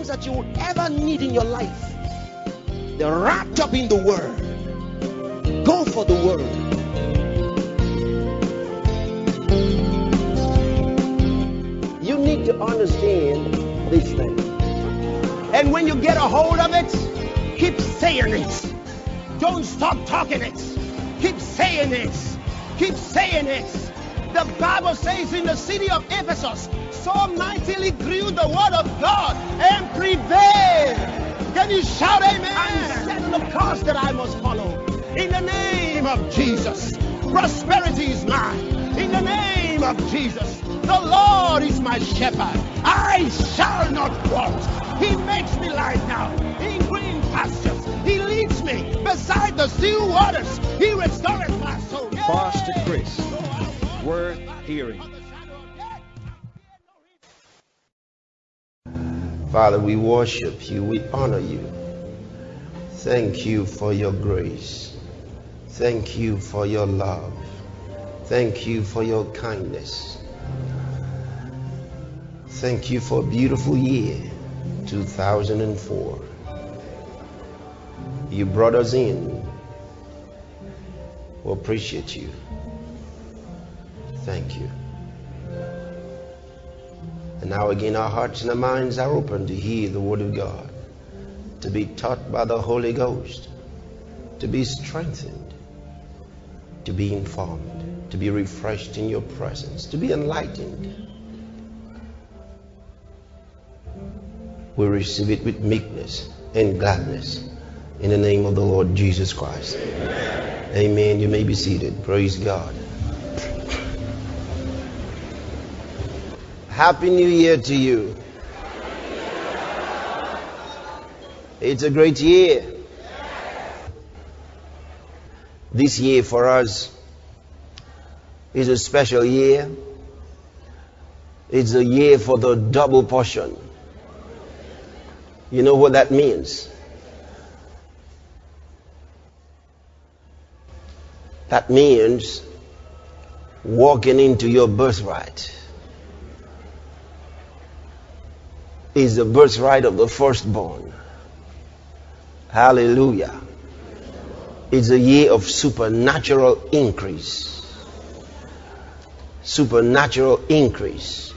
that you would ever need in your life, they're wrapped up in the Word. Go for the Word. You need to understand this thing. And when you get a hold of it, keep saying it. Don't stop talking it. Keep saying it. Keep saying it. The Bible says in the city of Ephesus, so mightily grew the word of God and prevailed. Can you shout amen? And set the course that I must follow. In the name of Jesus, prosperity is mine. In the name of Jesus, the Lord is my shepherd. I shall not want. He makes me lie down in green pastures. He leads me beside the still waters. He restores my soul. Pastor Chris, worth hearing. Father, we worship you. We honor you. Thank you for your grace. Thank you for your love. Thank you for your kindness. Thank you for a beautiful year, 2004. You brought us in. We appreciate you. Thank you. And now again, our hearts and our minds are open to hear the Word of God, to be taught by the Holy Ghost, to be strengthened, to be informed, to be refreshed in your presence, to be enlightened. We receive it with meekness and gladness in the name of the Lord Jesus Christ. Amen. Amen. You may be seated. Praise God. Happy New Year to you. It's a great year. This year for us is a special year. It's a year for the double portion. You know what that means? That means walking into your birthright. Is the birthright of the firstborn. Hallelujah. It's a year of supernatural increase. Supernatural increase.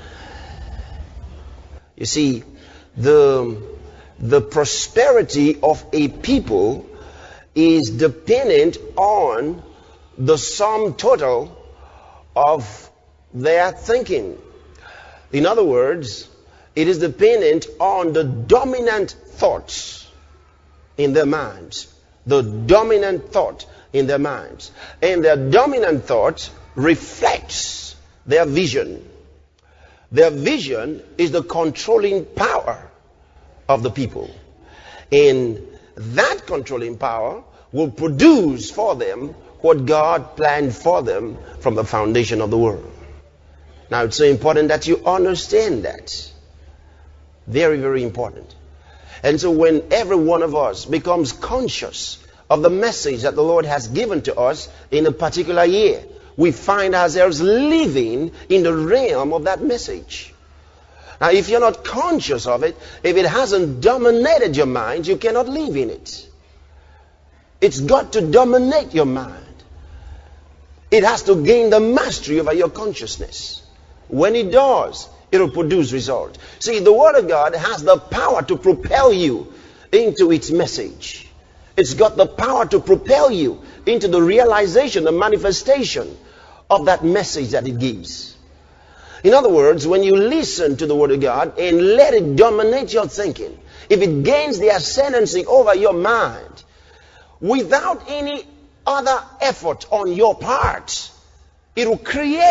You see, the prosperity of a people is dependent on the sum total of their thinking. In other words, it is dependent on the dominant thoughts in their minds. The dominant thought in their minds. And their dominant thought reflects their vision. Their vision is the controlling power of the people. And that controlling power will produce for them what God planned for them from the foundation of the world. Now, it's so important that you understand that. Very, very important. And so when every one of us becomes conscious of the message that the Lord has given to us in a particular year, we find ourselves living in the realm of that message. Now, if you're not conscious of it, if it hasn't dominated your mind, you cannot live in it. It's got to dominate your mind. It has to gain the mastery over your consciousness. When it does, it will produce result. See, the Word of God has the power to propel you into its message. It's got the power to propel you into the realization, the manifestation of that message that it gives. In other words, when you listen to the Word of God and let it dominate your thinking, if it gains the ascendancy over your mind, without any other effort on your part, it will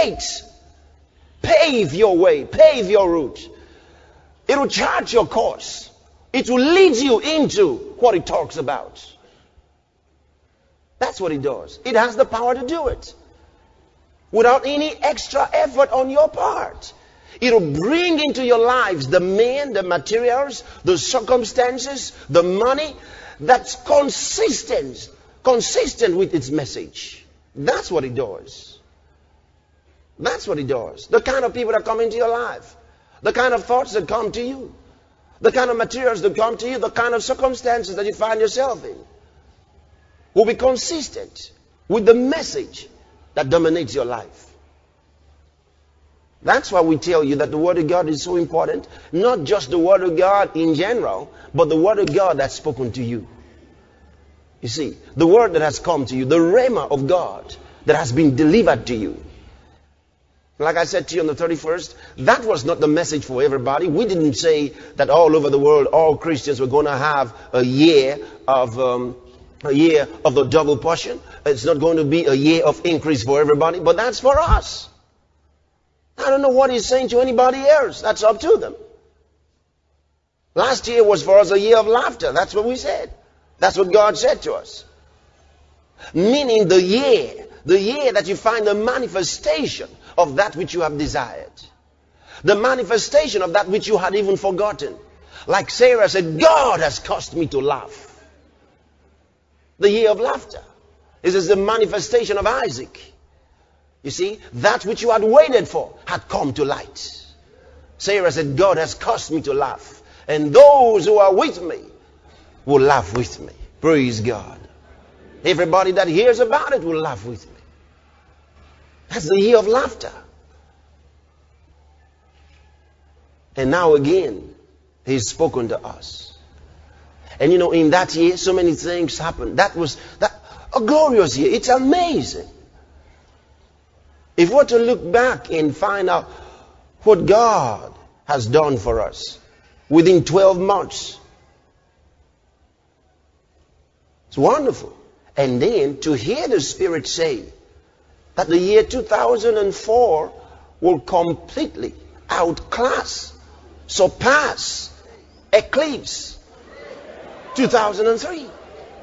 pave your way, pave your route. It will chart your course. It will lead you into what it talks about. That's what it does. It has the power to do it. Without any extra effort on your part. It will bring into your lives the men, the materials, the circumstances, the money that's consistent with its message. That's what it does. That's what it does. The kind of people that come into your life. The kind of thoughts that come to you. the kind of materials that come to you, the kind of circumstances that you find yourself in will be consistent with the message that dominates your life. That's why we tell you that the Word of God is so important. Not just the Word of God in general, but the Word of God that's spoken to you. You see, the Word that has come to you, the Rhema of God that has been delivered to you. Like I said to you on the 31st, that was not the message for everybody. We didn't say that all over the world, all Christians were going to have a year of the double portion. It's not going to be a year of increase for everybody, but that's for us. I don't know what he's saying to anybody else. That's up to them. Last year was for us a year of laughter. That's what we said. That's what God said to us. Meaning the year that you find the manifestation of that which you have desired. The manifestation of that which you had even forgotten. Like Sarah said, God has caused me to laugh. The year of laughter. This is the manifestation of Isaac. You see, that which you had waited for had come to light. Sarah said, God has caused me to laugh. And those who are with me will laugh with me. Praise God. Everybody that hears about it will laugh with me. That's the year of laughter. And now again, He's spoken to us. And you know, in that year, so many things happened. That was a glorious year. It's amazing. If we're to look back and find out what God has done for us within 12 months, it's wonderful. And then to hear the Spirit say that the year 2004 will completely outclass, surpass, eclipse 2003.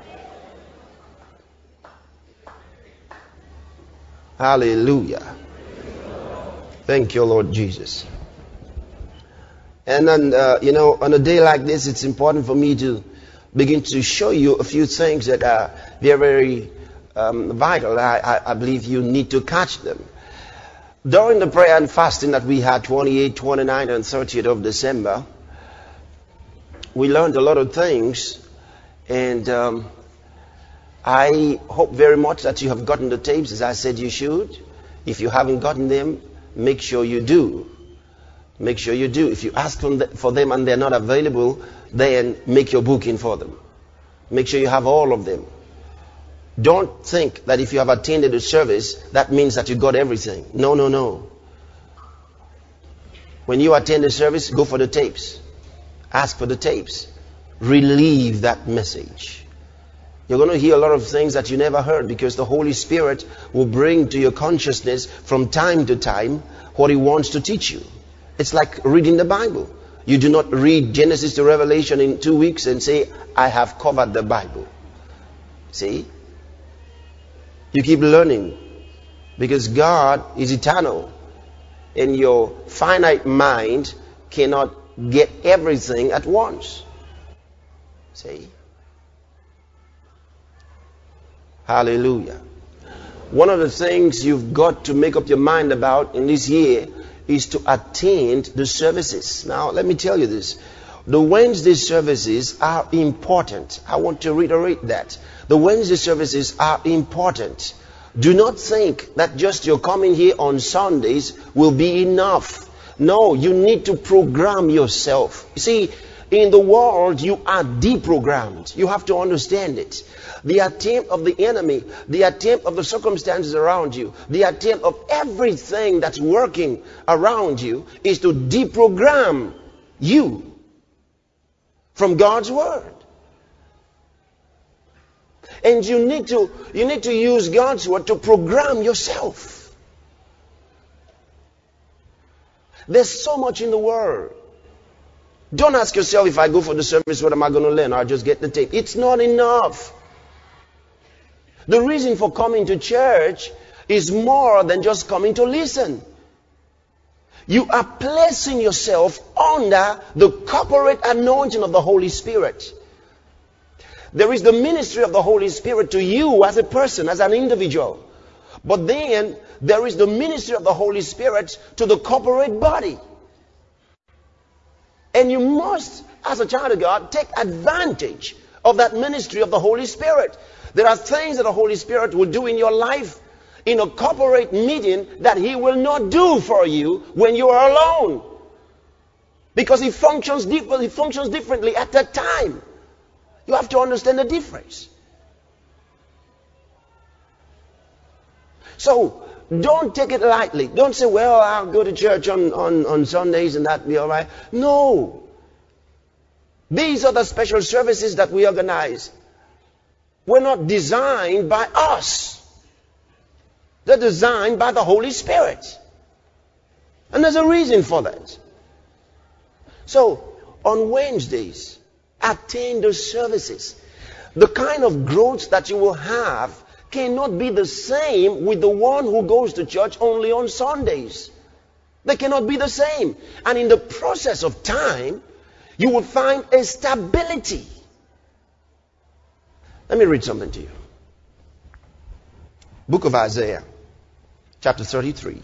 Hallelujah. Thank you, Lord Jesus. And then, on a day like this, it's important for me to begin to show you a few things that are very, very vital. I believe you need to catch them. During the prayer and fasting that we had 28, 29, and 30th of December, we learned a lot of things. And I hope very much that you have gotten the tapes as I said you should. If you haven't gotten them, make sure you do. Make sure you do. If you ask for them and they're not available, then make your booking for them. Make sure you have all of them. Don't think that if you have attended a service, that means that you got everything. No, no, no. When you attend a service, go for the tapes. Ask for the tapes. Relieve that message. You're going to hear a lot of things that you never heard because the Holy Spirit will bring to your consciousness from time to time what He wants to teach you. It's like reading the Bible. You do not read Genesis to Revelation in 2 weeks and say, I have covered the Bible. See? You keep learning because God is eternal and your finite mind cannot get everything at once. See? Hallelujah. One of the things you've got to make up your mind about in this year is to attend the services. Now, let me tell you this. The Wednesday services are important. I want to reiterate that. The Wednesday services are important. Do not think that just your coming here on Sundays will be enough. No, you need to program yourself. You see, in the world, you are deprogrammed. You have to understand it. The attempt of the enemy, the attempt of the circumstances around you, the attempt of everything that's working around you is to deprogram you from God's Word. And you need to use God's Word to program yourself. There's so much in the Word. Don't ask yourself, if I go for the service, what am I going to learn? I'll just get the tape. It's not enough. The reason for coming to church is more than just coming to listen. You are placing yourself under the corporate anointing of the Holy Spirit. There is the ministry of the Holy Spirit to you as a person, as an individual. But then there is the ministry of the Holy Spirit to the corporate body. And you must, as a child of God, take advantage of that ministry of the Holy Spirit. There are things that the Holy Spirit will do in your life in a corporate meeting that He will not do for you when you are alone. Because He functions differently at that time. You have to understand the difference. So, don't take it lightly. Don't say, well, I'll go to church on Sundays and that will be all right. No. These are the special services that we organize. We're not designed by us. They're designed by the Holy Spirit. And there's a reason for that. So, on Wednesdays, attend the services. The kind of growth that you will have cannot be the same with the one who goes to church only on Sundays. They cannot be the same. And in the process of time, you will find a stability. Let me read something to you. Book of Isaiah, chapter 33.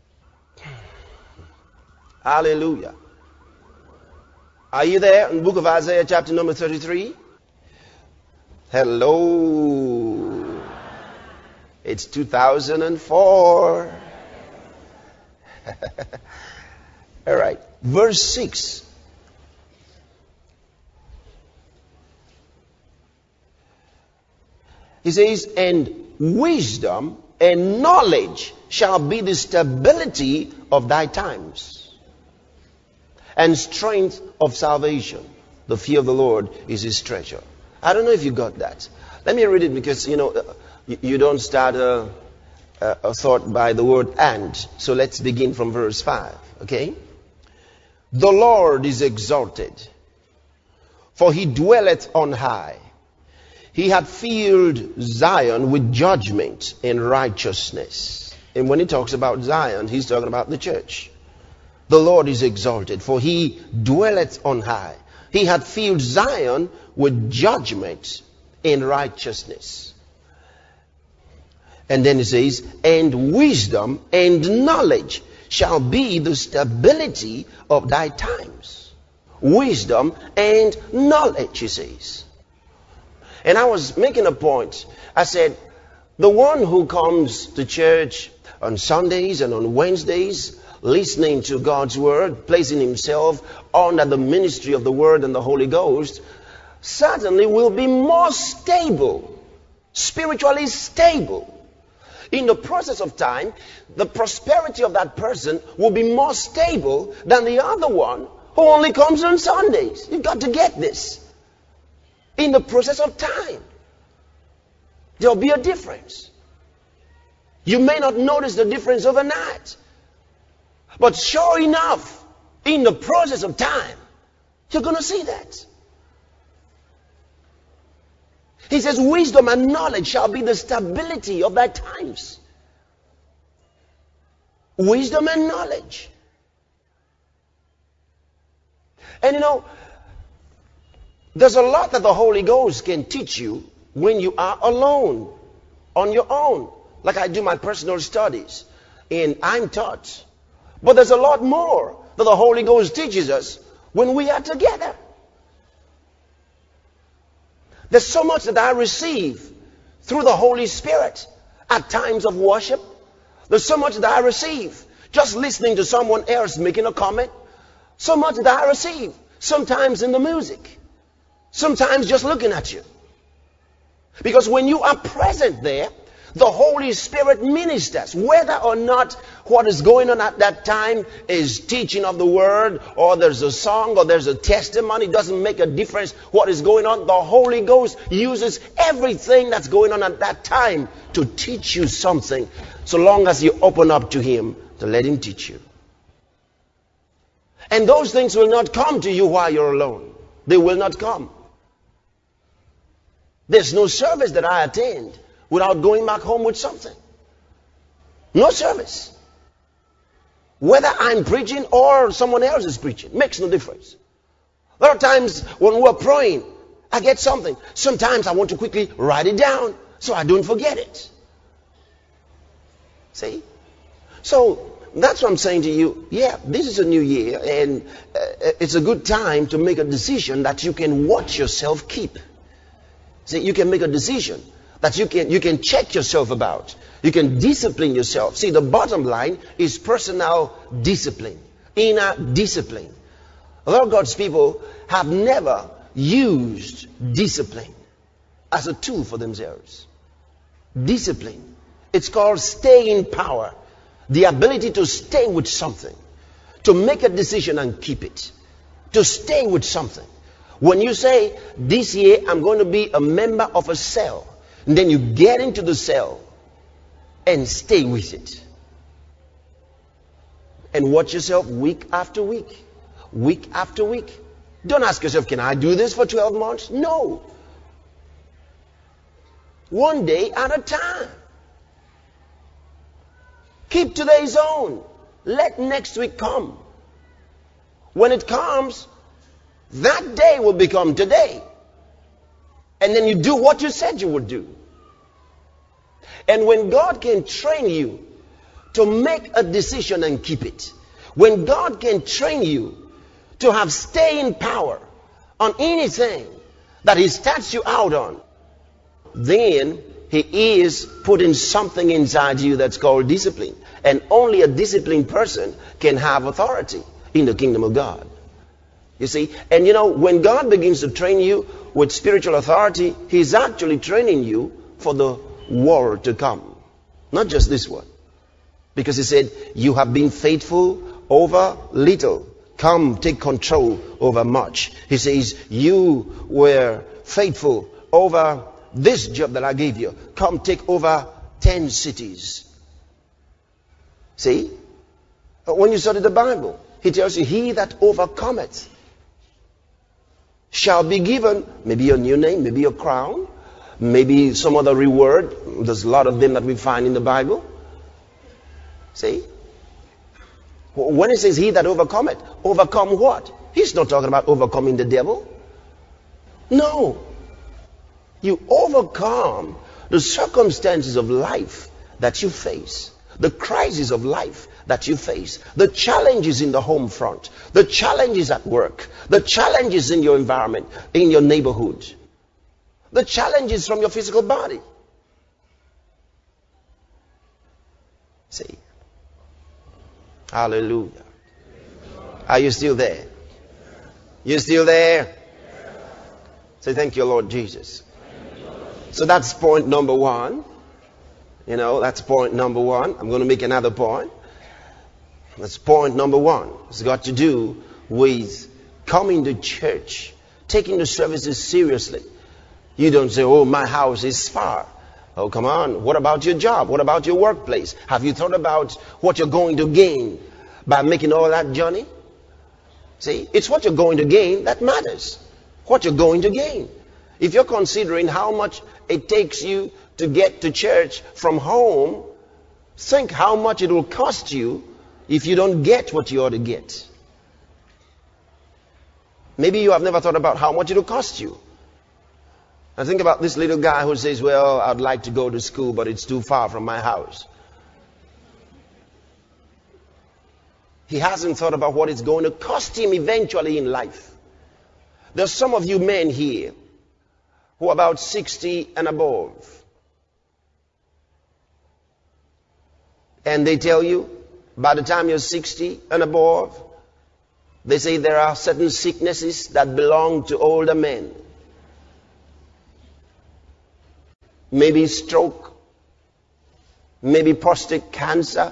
Hallelujah. Are you there in the book of Isaiah, chapter number 33? Hello. It's 2004. All right. Verse 6. He says, and wisdom and knowledge shall be the stability of thy times, and strength of salvation. The fear of the Lord is his treasure. I don't know if you got that. Let me read it because, you don't start a thought by the word and. So let's begin from verse 5. Okay? The Lord is exalted, for he dwelleth on high. He hath filled Zion with judgment and righteousness. And when he talks about Zion, he's talking about the church. The Lord is exalted, for he dwelleth on high. He hath filled Zion with judgment and righteousness. And then he says, and wisdom and knowledge shall be the stability of thy times. Wisdom and knowledge, he says. And I was making a point. I said, the one who comes to church on Sundays and on Wednesdays, listening to God's word, placing himself under the ministry of the word and the Holy Ghost, certainly will be more stable, spiritually stable. In the process of time, the prosperity of that person will be more stable than the other one who only comes on Sundays. You've got to get this. In the process of time, there'll be a difference. You may not notice the difference overnight, but sure enough, in the process of time, you're going to see that. He says, wisdom and knowledge shall be the stability of thy times. Wisdom and knowledge. And there's a lot that the Holy Ghost can teach you when you are alone, on your own. Like I do my personal studies, and I'm taught. But there's a lot more that the Holy Ghost teaches us when we are together. There's so much that I receive through the Holy Spirit at times of worship. There's so much that I receive just listening to someone else making a comment. So much that I receive sometimes in the music. Sometimes just looking at you. Because when you are present there, the Holy Spirit ministers. Whether or not what is going on at that time is teaching of the word, or there's a song, or there's a testimony, doesn't make a difference what is going on. The Holy Ghost uses everything that's going on at that time to teach you something, so long as you open up to him to let him teach you. And those things will not come to you while you're alone. They will not come. There's no service that I attend without going back home with something. No service. Whether I'm preaching or someone else is preaching, makes no difference. There are times when we're praying, I get something. Sometimes I want to quickly write it down so I don't forget it. See? So, that's what I'm saying to you. Yeah, this is a new year, and it's a good time to make a decision that you can watch yourself keep. See, you can make a decision that you can check yourself about. You can discipline yourself. See, the bottom line is personal discipline, inner discipline. A lot of God's people have never used discipline as a tool for themselves. Discipline. It's called staying power. The ability to stay with something. To make a decision and keep it. To stay with something. When you say, this year I'm going to be a member of a cell. And then you get into the cell and stay with it. And watch yourself week after week. Week after week. Don't ask yourself, can I do this for 12 months? No. One day at a time. Keep today's own. Let next week come. When it comes, that day will become today. And then you do what you said you would do. And when God can train you to make a decision and keep it, when God can train you to have staying power on anything that He starts you out on, then He is putting something inside you that's called discipline. And only a disciplined person can have authority in the kingdom of God. You see? And you know, when God begins to train you with spiritual authority, He's actually training you for the world to come. Not just this one. Because He said, you have been faithful over little. Come, take control over much. He says, you were faithful over this job that I gave you. Come, take over 10 cities. See? When you study the Bible, He tells you, he that overcometh shall be given maybe a new name, maybe a crown, maybe some other reward. There's a lot of them that we find in the Bible. See? When it says he that overcometh, overcome what? He's not talking about overcoming the devil. No. You overcome the circumstances of life that you face. The crisis of life that you face. The challenges in the home front. The challenges at work. The challenges in your environment, in your neighborhood. The challenges from your physical body. See? Hallelujah. Are you still there? You still there? Say thank you, Lord Jesus. So that's point number one. You know, that's point number one. I'm going to make another point. That's point number one. It's got to do with coming to church, taking the services seriously. You don't say, oh, my house is far. Oh, come on. What about your job? What about your workplace? Have you thought about what you're going to gain by making all that journey? See, it's what you're going to gain that matters. What you're going to gain. If you're considering how much it takes you to get to church from home, think how much it will cost you if you don't get what you ought to get. Maybe you have never thought about how much it will cost you. I think about this little guy who says, well, I'd like to go to school, but it's too far from my house. He hasn't thought about what it's going to cost him eventually in life. There's some of you men here who are about 60 and above. And they tell you, by the time you're 60 and above, they say there are certain sicknesses that belong to older men. Maybe stroke, maybe prostate cancer,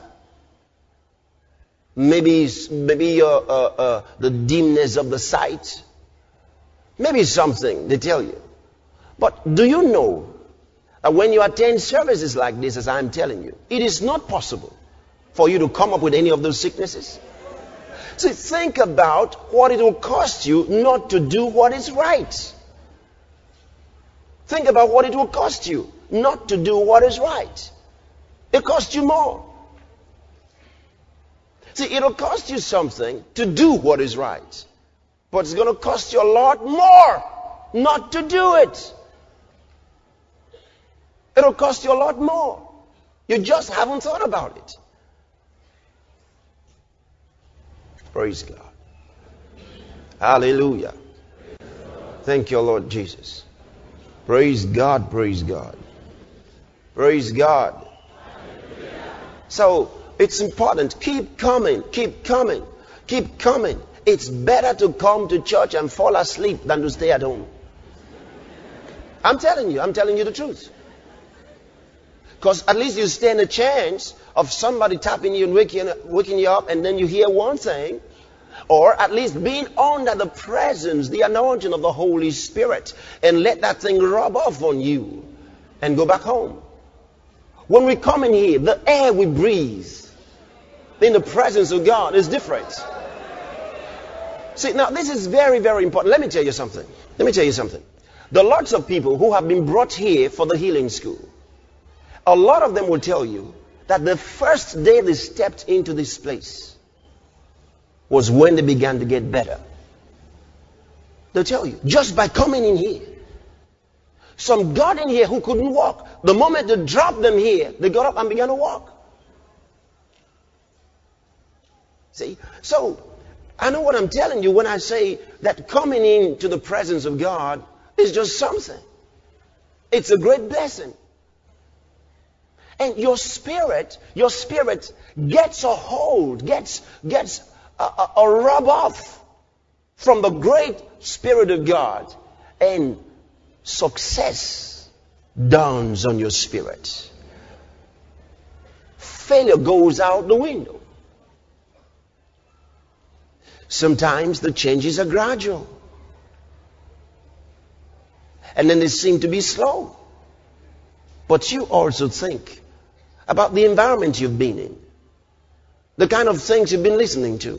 maybe the dimness of the sight, maybe something, they tell you. But do you know that when you attend services like this, as I'm telling you, it is not possible for you to come up with any of those sicknesses? So think about what it will cost you not to do what is right. Think about what it will cost you not to do what is right. It costs you more. See, it'll cost you something to do what is right. But it's going to cost you a lot more not to do it. It'll cost you a lot more. You just haven't thought about it. Praise God. Hallelujah. Thank you, Lord Jesus. Praise God, praise God. Praise God. So, it's important. Keep coming, keep coming, keep coming. It's better to come to church and fall asleep than to stay at home. I'm telling you the truth. Because at least you stand a chance of somebody tapping you and waking you up, and then you hear one thing. Or at least being under the presence, the anointing of the Holy Spirit, and let that thing rub off on you and go back home. When we come in here, the air we breathe in the presence of God is different. See, now this is very, very important. Let me tell you something. There are lots of people who have been brought here for the healing school. A lot of them will tell you that the first day they stepped into this place was when they began to get better. They'll tell you, just by coming in here. Some got in here who couldn't walk. The moment they dropped them here, they got up and began to walk. See? So, I know what I'm telling you when I say that coming into the presence of God is just something. It's a great blessing. And your spirit gets a hold, gets a rub off from the great Spirit of God, and success dawns on your spirit. Failure goes out the window. Sometimes the changes are gradual, and then they seem to be slow. But you also think about the environment you've been in, the kind of things you've been listening to. It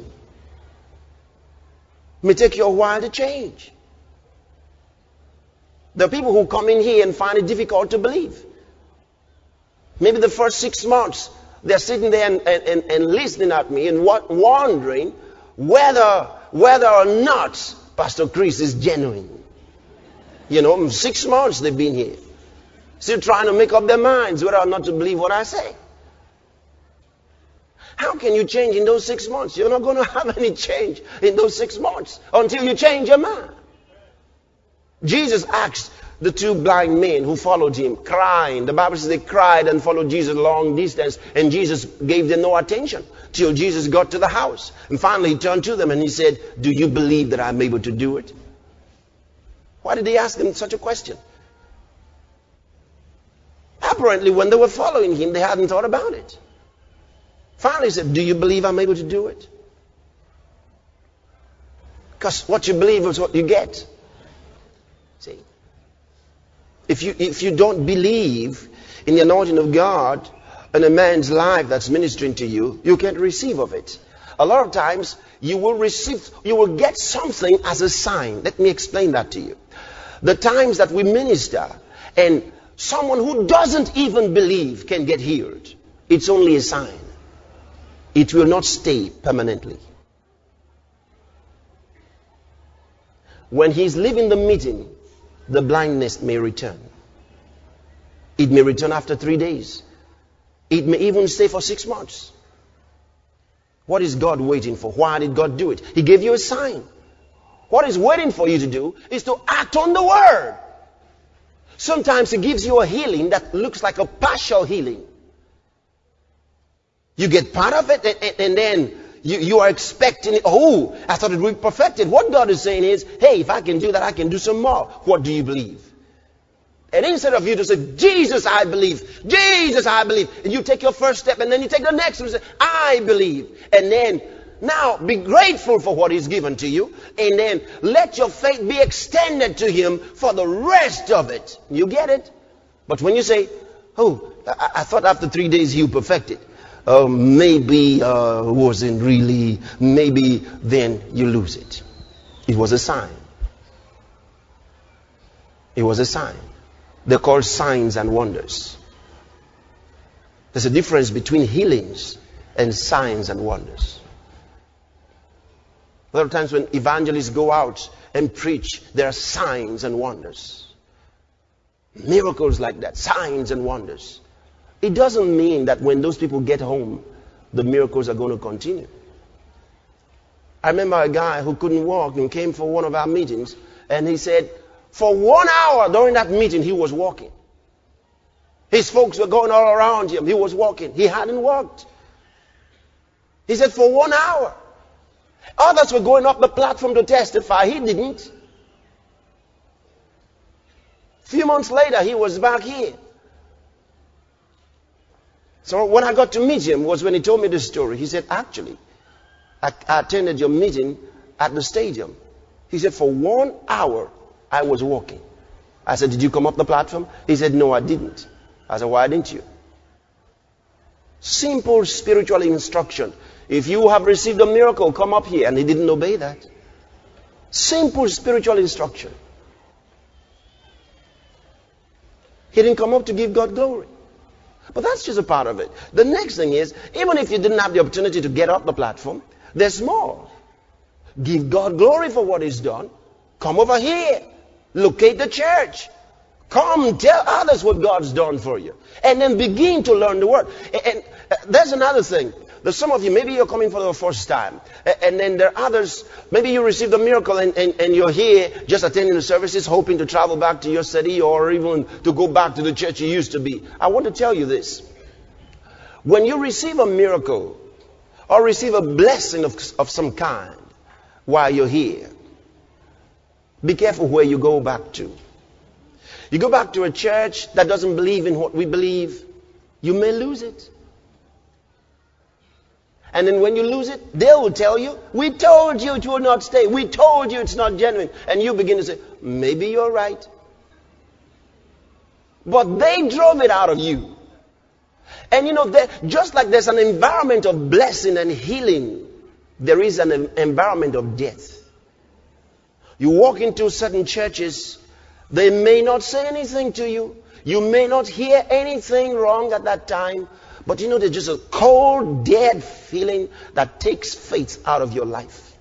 may take you a while to change. There are people who come in here and find it difficult to believe. Maybe the first 6 months, they're sitting there and listening at me and wondering whether or not Pastor Chris is genuine. 6 months they've been here, still trying to make up their minds whether or not to believe what I say. How can you change in those 6 months? You're not going to have any change in those 6 months until you change your mind. Jesus asked the 2 blind men who followed him, crying. The Bible says they cried and followed Jesus a long distance, and Jesus gave them no attention till Jesus got to the house. And finally he turned to them and he said, "Do you believe that I'm able to do it?" Why did he ask them such a question? Apparently when they were following him, they hadn't thought about it. Finally he said, "Do you believe I'm able to do it?" Because what you believe is what you get. See? If you don't believe in the anointing of God in a man's life that's ministering to you, you can't receive of it. A lot of times you will get something as a sign. Let me explain that to you. The times that we minister and someone who doesn't even believe can get healed, it's only a sign. It will not stay permanently. When he's leaving the meeting, the blindness may return. It may return after 3 days. It may even stay for 6 months. What is God waiting for? Why did God do it? He gave you a sign. What He's waiting for you to do is to act on the word. Sometimes He gives you a healing that looks like a partial healing. You get part of it and then you are expecting it. Oh, I thought it would be perfected. What God is saying is, hey, if I can do that, I can do some more. What do you believe? And instead of you to say, Jesus, I believe. Jesus, I believe. And you take your first step and then you take the next one and say, I believe. And then now be grateful for what He's given to you. And then let your faith be extended to Him for the rest of it. You get it? But when you say, oh, I thought after 3 days you perfected. Maybe wasn't really, maybe then you lose it. It was a sign. It was a sign. They're called signs and wonders. There's a difference between healings and signs and wonders. A lot of times when evangelists go out and preach, there are signs and wonders. Miracles like that, signs and wonders. It doesn't mean that when those people get home, the miracles are going to continue. I remember a guy who couldn't walk and came for one of our meetings, and he said, for 1 hour during that meeting, he was walking. His folks were going all around him. He was walking. He hadn't walked. He said, for 1 hour. Others were going up the platform to testify. He didn't. A few months later, he was back here. So when I got to meet him was when he told me this story. He said, actually, I attended your meeting at the stadium. He said, for 1 hour, I was walking. I said, did you come up the platform? He said, no, I didn't. I said, why didn't you? Simple spiritual instruction. If you have received a miracle, come up here. And he didn't obey that. Simple spiritual instruction. He didn't come up to give God glory. But that's just a part of it. The next thing is, even if you didn't have the opportunity to get up the platform, there's more. Give God glory for what He's done. Come over here. Locate the church. Come tell others what God's done for you. And then begin to learn the word. And there's another thing. There's some of you, maybe you're coming for the first time. And then there are others, maybe you received a miracle and you're here just attending the services, hoping to travel back to your city or even to go back to the church you used to be. I want to tell you this. When you receive a miracle or receive a blessing of some kind while you're here, be careful where you go back to. You go back to a church that doesn't believe in what we believe, you may lose it. And then when you lose it, they will tell you, we told you it will not stay. We told you it's not genuine. And you begin to say, maybe you're right. But they drove it out of you. And you know, just like there's an environment of blessing and healing, there is an environment of death. You walk into certain churches, they may not say anything to you. You may not hear anything wrong at that time. But you know, there's just a cold, dead feeling that takes faith out of your life.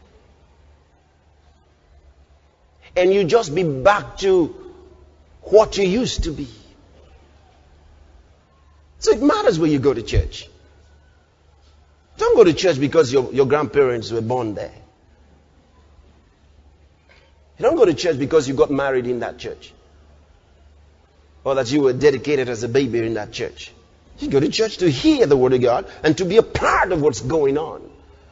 And you just be back to what you used to be. So it matters where you go to church. Don't go to church because your grandparents were born there. You don't go to church because you got married in that church. Or that you were dedicated as a baby in that church. You go to church to hear the Word of God and to be a part of what's going on.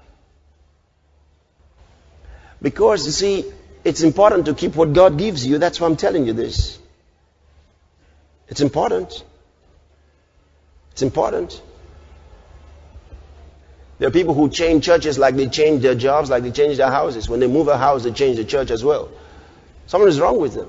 Because, you see, it's important to keep what God gives you. That's why I'm telling you this. It's important. It's important. There are people who change churches like they change their jobs, like they change their houses. When they move a house, they change the church as well. Something is wrong with them.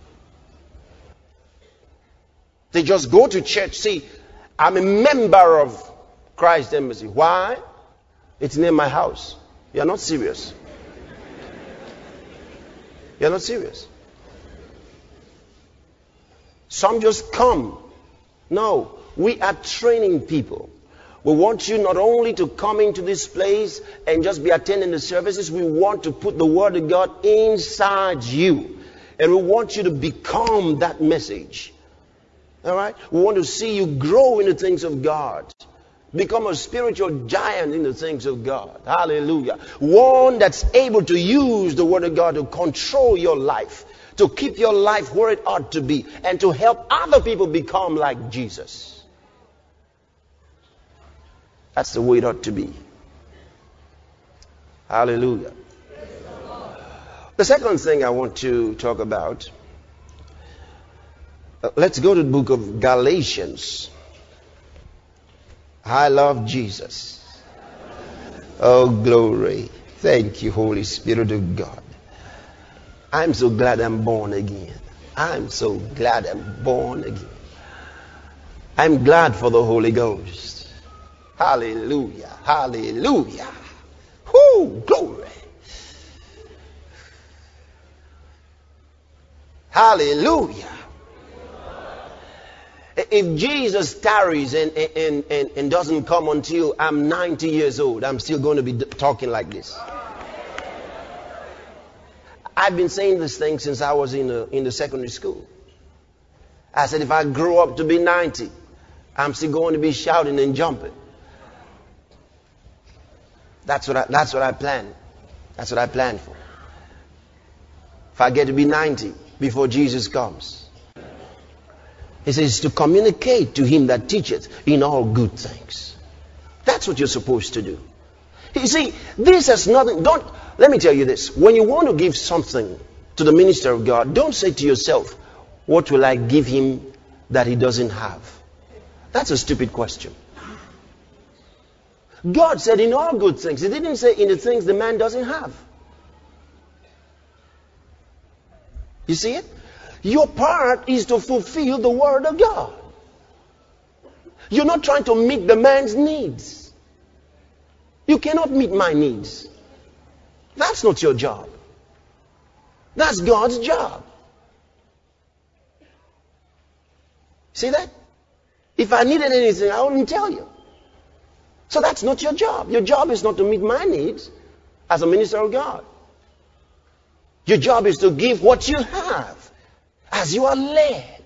They just go to church. See, I'm a member of Christ Embassy. Why? It's near my house. You're not serious. You're not serious. Some just come. No, we are training people. We want you not only to come into this place and just be attending the services. We want to put the Word of God inside you. And we want you to become that message. All right? We want to see you grow in the things of God. Become a spiritual giant in the things of God. Hallelujah. One that's able to use the Word of God to control your life. To keep your life where it ought to be. And to help other people become like Jesus. That's the way it ought to be. Hallelujah. The second thing I want to talk about. Let's go to the book of Galatians. I love Jesus. Oh, glory. Thank you, Holy Spirit of God. I'm so glad I'm born again. I'm so glad I'm born again. I'm glad for the Holy Ghost. Hallelujah. Hallelujah. Whoo, glory. Hallelujah. If Jesus tarries and doesn't come until I'm 90 years old, I'm still going to be talking like this. I've been saying this thing since I was in the secondary school. I said, if I grow up to be 90, I'm still going to be shouting and jumping. That's what I plan. That's what I plan for. If I get to be 90 before Jesus comes. He says to communicate to him that teacheth in all good things. That's what you're supposed to do. You see, this has nothing. Let me tell you this. When you want to give something to the minister of God, don't say to yourself, what will I give him that he doesn't have? That's a stupid question. God said in all good things. He didn't say in the things the man doesn't have. You see it? Your part is to fulfill the word of God. You're not trying to meet the man's needs. You cannot meet my needs. That's not your job. That's God's job. See that? If I needed anything, I wouldn't tell you. So that's not your job. Your job is not to meet my needs as a minister of God. Your job is to give what you have as you are led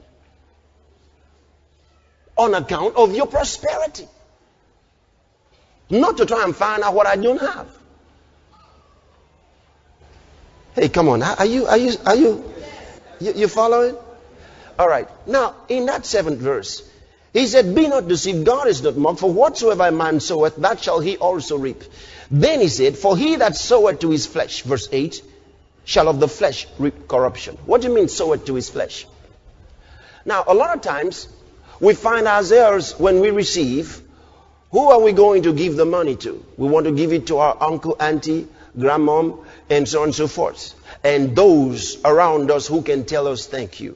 on account of your prosperity. Not to try and find out what I don't have. Hey, come on. Are you following? All right. Now, in that 7th verse, he said, be not deceived, God is not mocked, for whatsoever a man soweth, that shall he also reap. Then he said, for he that soweth to his flesh, verse 8, shall of the flesh reap corruption. What do you mean soweth to his flesh? Now, a lot of times, we find ourselves when we receive, who are we going to give the money to? We want to give it to our uncle, auntie, grandmom, and so on and so forth. And those around us who can tell us thank you.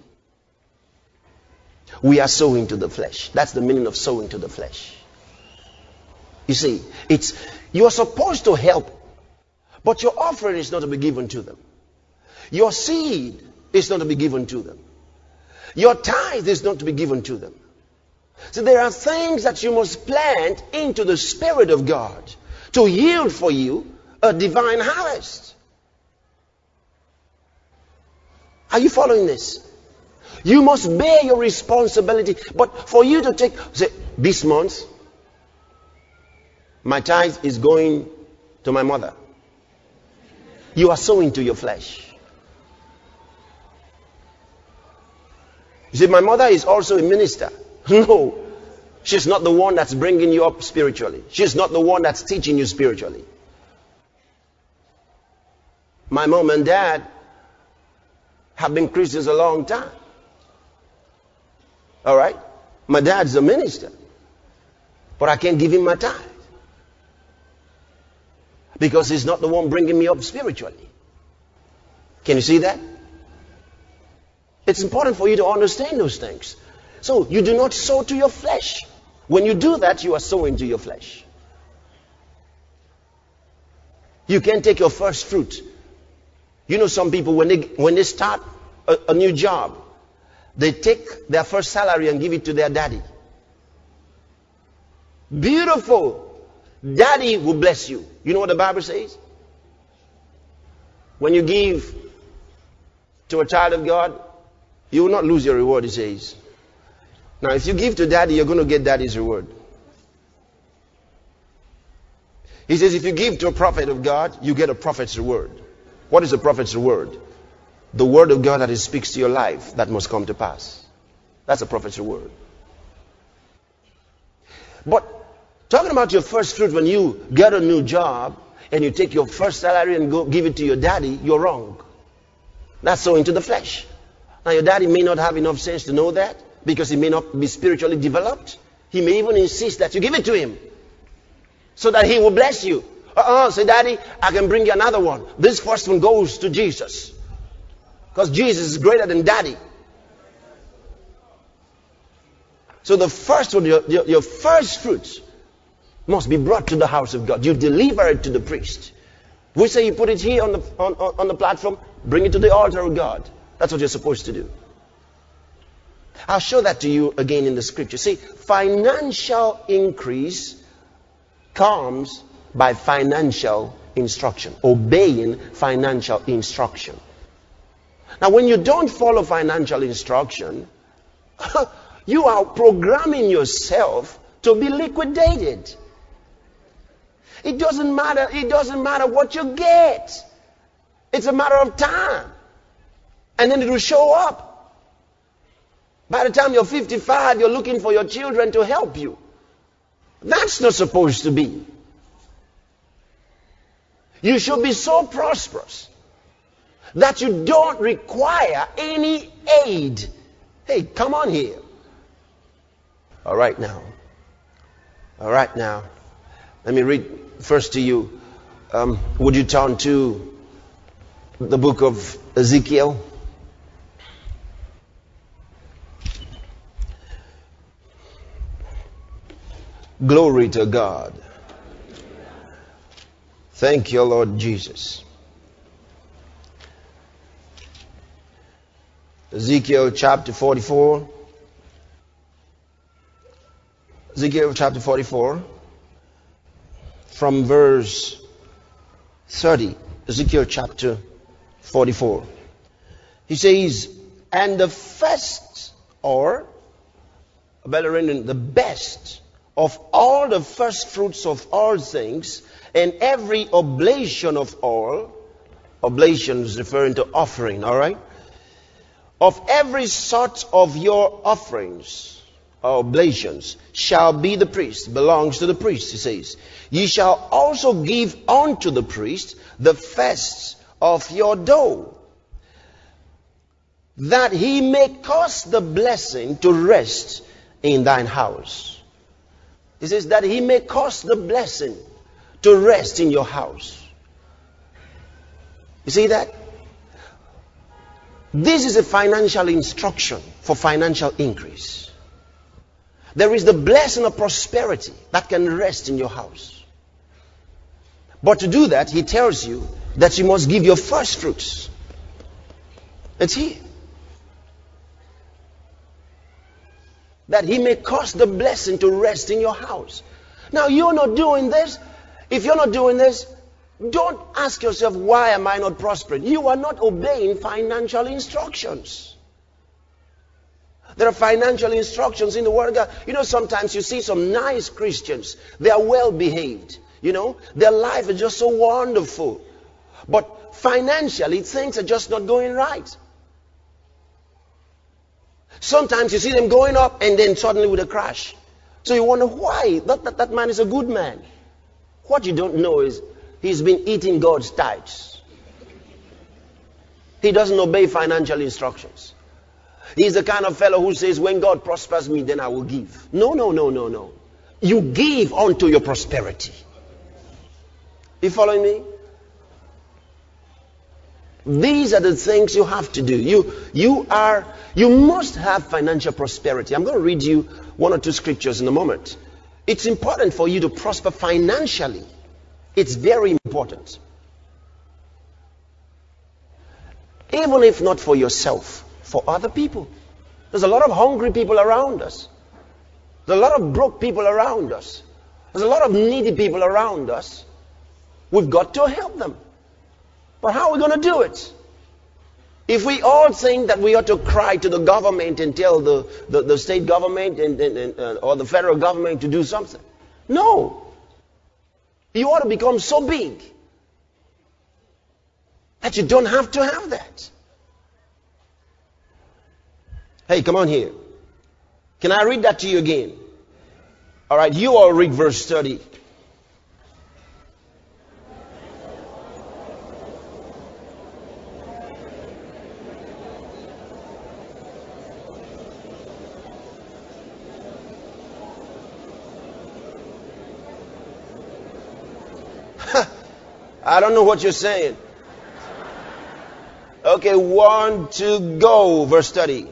We are sowing to the flesh. That's the meaning of sowing to the flesh. You see, you're supposed to help, but your offering is not to be given to them. Your seed is not to be given to them. Your tithe is not to be given to them. So there are things that you must plant into the Spirit of God to yield for you a divine harvest. Are you following this? You must bear your responsibility. But for you to say, this month, my tithe is going to my mother. You are sowing to your flesh. You see, my mother is also a minister. No, she's not the one that's bringing you up spiritually. She's not the one that's teaching you spiritually. My mom and dad have been Christians a long time. All right? My dad's a minister. But I can't give him my tithe. Because he's not the one bringing me up spiritually. Can you see that? It's important for you to understand those things. So you do not sow to your flesh. When you do that, you are sowing to your flesh. You can't take your first fruit. You know, some people, when they start a new job, they take their first salary and give it to their daddy. Beautiful. Daddy will bless you. You know what the Bible says? When you give to a child of God, you will not lose your reward, it says. Now, if you give to daddy, you're going to get daddy's reward. He says, if you give to a prophet of God, you get a prophet's reward. What is a prophet's reward? The word of God that he speaks to your life that must come to pass. That's a prophet's reward. But talking about your first fruit, when you get a new job and you take your first salary and go give it to your daddy, you're wrong. That's sowing to the flesh. Now your daddy may not have enough sense to know that because he may not be spiritually developed. He may even insist that you give it to him so that he will bless you. Say, daddy, I can bring you another one. This first one goes to Jesus. Because Jesus is greater than daddy. So the first one, your first fruits must be brought to the house of God. You deliver it to the priest. We say you put it here on the platform, bring it to the altar of God. That's what you're supposed to do. I'll show that to you again in the scripture. See, financial increase comes by financial instruction, obeying financial instruction. Now, when you don't follow financial instruction, you are programming yourself to be liquidated. It doesn't matter. It doesn't matter what you get. It's a matter of time. And then it will show up. By the time you're 55, you're looking for your children to help you. That's not supposed to be. You should be so prosperous that you don't require any aid. Hey, come on here. All right now. Let me read first to you. Would you turn to the book of Ezekiel? Glory to God. Thank you, Lord Jesus. Ezekiel chapter 44. Ezekiel chapter 44. From verse 30. Ezekiel chapter 44. He says, and the first, or better written, the best of all the first fruits of all things, and every oblation of all, oblations referring to offering, all right? Of every sort of your offerings, or oblations, shall be the priest, belongs to the priest, he says. Ye shall also give unto the priest the first of your dough, that he may cause the blessing to rest in thine house. He says that he may cause the blessing to rest in your house. You see that? This is a financial instruction for financial increase. There is the blessing of prosperity that can rest in your house. But to do that, he tells you that you must give your first fruits. It's here. That he may cause the blessing to rest in your house. Now, you're not doing this. If you're not doing this, don't ask yourself, why am I not prospering? You are not obeying financial instructions. There are financial instructions in the Word of God. You know, sometimes you see some nice Christians. They are well behaved. You know, their life is just so wonderful. But financially, things are just not going right. Sometimes you see them going up and then suddenly with a crash. So you wonder why. That man is a good man. What you don't know is he's been eating God's tithes. He doesn't obey financial instructions. He's the kind of fellow who says, when God prospers me, then I will give. No. You give unto your prosperity. You following me? These are the things you have to do. You must have financial prosperity. I'm going to read you one or two scriptures in a moment. It's important for you to prosper financially. It's very important. Even if not for yourself, for other people. There's a lot of hungry people around us. There's a lot of broke people around us. There's a lot of needy people around us. We've got to help them. But how are we going to do it? If we all think that we ought to cry to the government and tell the state government or the federal government to do something. No. You ought to become so big that you don't have to have that. Hey, come on here. Can I read that to you again? All right, you all read verse 30. I don't know what you're saying. Okay, 1, 2, go. Verse 30.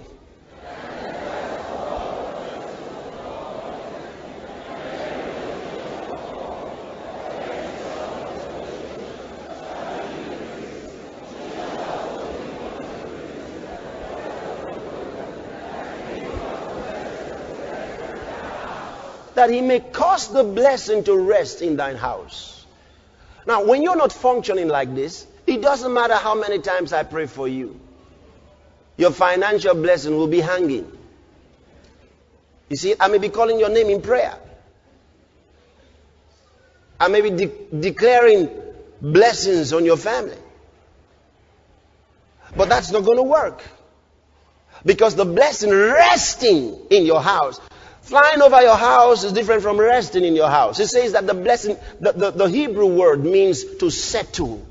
That he may cause the blessing to rest in thine house. Now, when you're not functioning like this, it doesn't matter how many times I pray for you. Your financial blessing will be hanging. You see, I may be calling your name in prayer. and maybe declaring blessings on your family. But that's not going to work. Because the blessing resting in your house, flying over your house is different from resting in your house. It says that the blessing, the Hebrew word means to settle.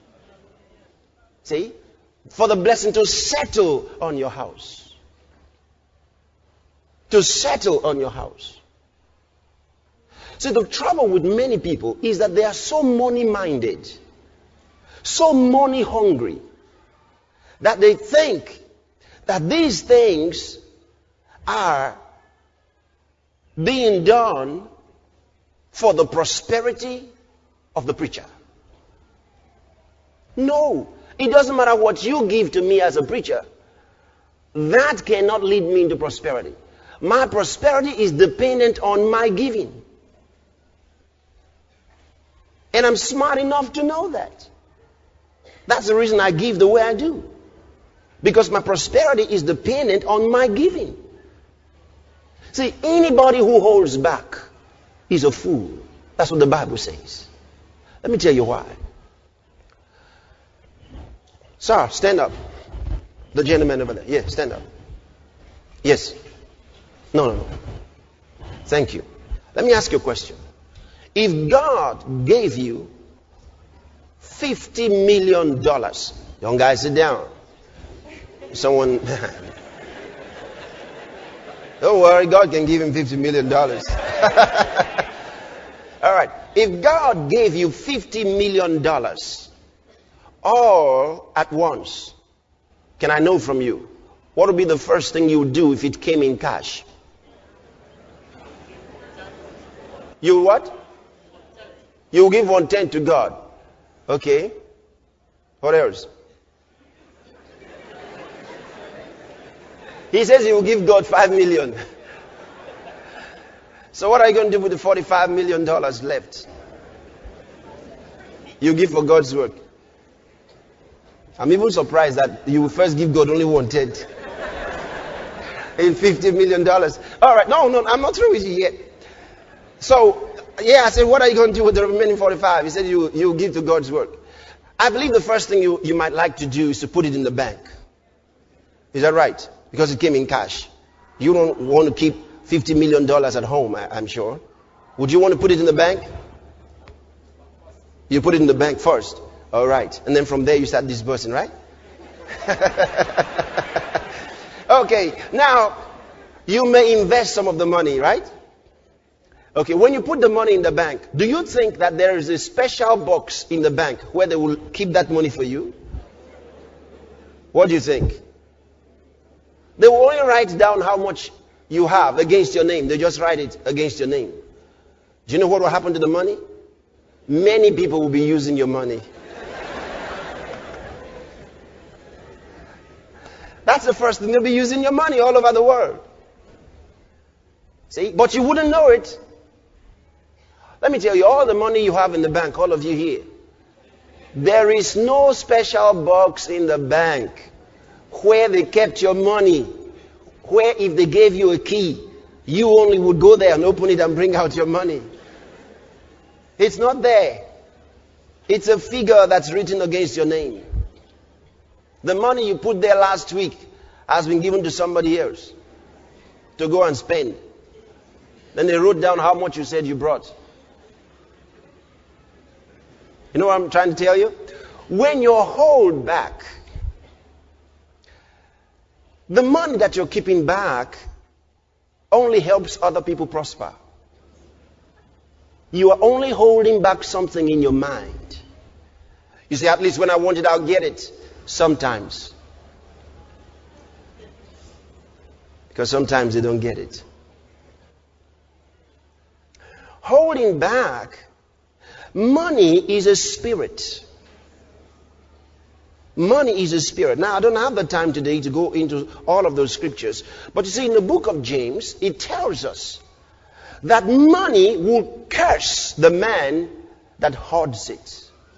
See? For the blessing to settle on your house. To settle on your house. See, the trouble with many people is that they are so money-minded, so money-hungry, that they think that these things are being done for the prosperity of the preacher. No, it doesn't matter what you give to me as a preacher. That cannot lead me into prosperity. My prosperity is dependent on my giving. And I'm smart enough to know that. That's the reason I give the way I do. Because my prosperity is dependent on my giving. See, anybody who holds back is a fool. That's what the Bible says. Let me tell you why. Sir, stand up. The gentleman over there. Yeah, stand up. Yes. No. Thank you. Let me ask you a question. If God gave you $50 million, young guy, sit down. Someone, don't worry, God can give him $50 million. All right. If God gave you $50 million all at once, can I know from you, what would be the first thing you would do if it came in cash? You what? You give 1/10 to God. Okay. What else? He says he will give God $5 million. So what are you going to do with the $45 million left? You give for God's work. I'm even surprised that you will first give God only 1/10 in $50 million. All right. No, I'm not through with you yet. So, yeah, I said, what are you going to do with the remaining 45? He said, you give to God's work. I believe the first thing you might like to do is to put it in the bank. Is that right? Because it came in cash. You don't want to keep $50 million at home, I'm sure. Would you want to put it in the bank? You put it in the bank first. All right. And then from there you start disbursing, right? Okay. Now, you may invest some of the money, right? Okay. When you put the money in the bank, do you think that there is a special box in the bank where they will keep that money for you? What do you think? They will only write down how much you have against your name. They just write it against your name. Do you know what will happen to the money? Many people will be using your money. That's the first thing. They'll be using your money all over the world. See? But you wouldn't know it. Let me tell you, all the money you have in the bank, all of you here, there is no special box in the bank where they kept your money, where if they gave you a key, you only would go there and open it and bring out your money. It's not there. It's a figure that's written against your name. The money you put there last week has been given to somebody else to go and spend. Then they wrote down how much you said you brought. You know what I'm trying to tell you? When you hold back, the money that you're keeping back only helps other people prosper. You are only holding back something in your mind. You say, at least when I want it, I'll get it. Sometimes. Because sometimes they don't get it. Holding back, money is a spirit. Money is a spirit. Now, I don't have the time today to go into all of those scriptures. But you see, in the book of James, it tells us that money will curse the man that hoards it.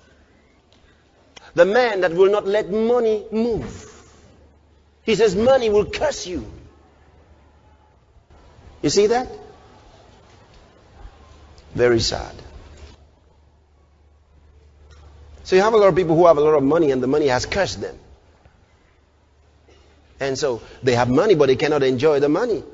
The man that will not let money move. He says money will curse you. You see that? Very sad. So you have a lot of people who have a lot of money and the money has cursed them. And so they have money but they cannot enjoy the money.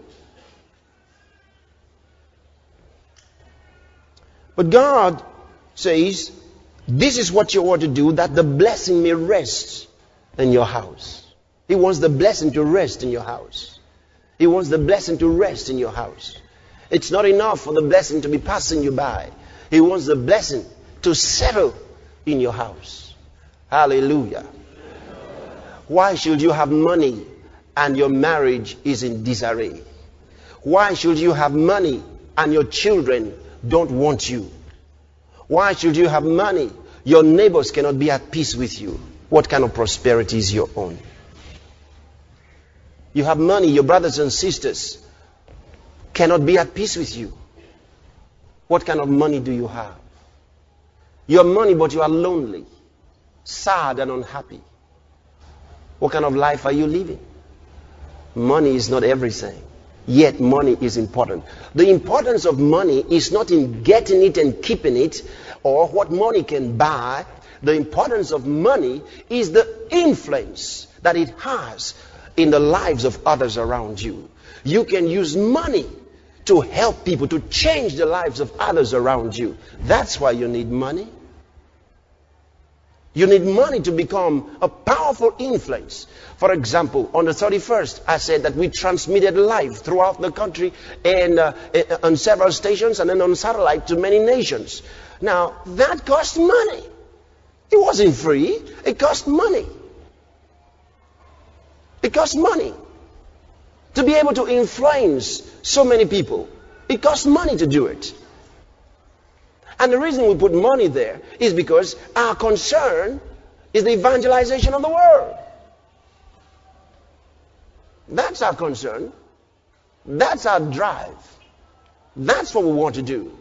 But God says, this is what you ought to do, that the blessing may rest in your house. He wants the blessing to rest in your house. He wants the blessing to rest in your house. It's not enough for the blessing to be passing you by. He wants the blessing to settle in your house. Hallelujah. Why should you have money and your marriage is in disarray? Why should you have money and your children don't want you? Why should you have money? Your neighbors cannot be at peace with you. What kind of prosperity is your own? You have money, your brothers and sisters cannot be at peace with you. What kind of money do you have? You have money, but you are lonely, sad and unhappy. What kind of life are you living? Money is not everything. Yet money is important. The importance of money is not in getting it and keeping it or what money can buy. The importance of money is the influence that it has in the lives of others around you. You can use money to help people, to change the lives of others around you. That's why you need money. You need money to become a powerful influence. For example, on the 31st, I said that we transmitted live throughout the country and on several stations and then on satellite to many nations. Now, that cost money. It wasn't free. It cost money. It cost money. To be able to influence so many people, it costs money to do it. And the reason we put money there is because our concern is the evangelization of the world. That's our concern. That's our drive. That's what we want to do.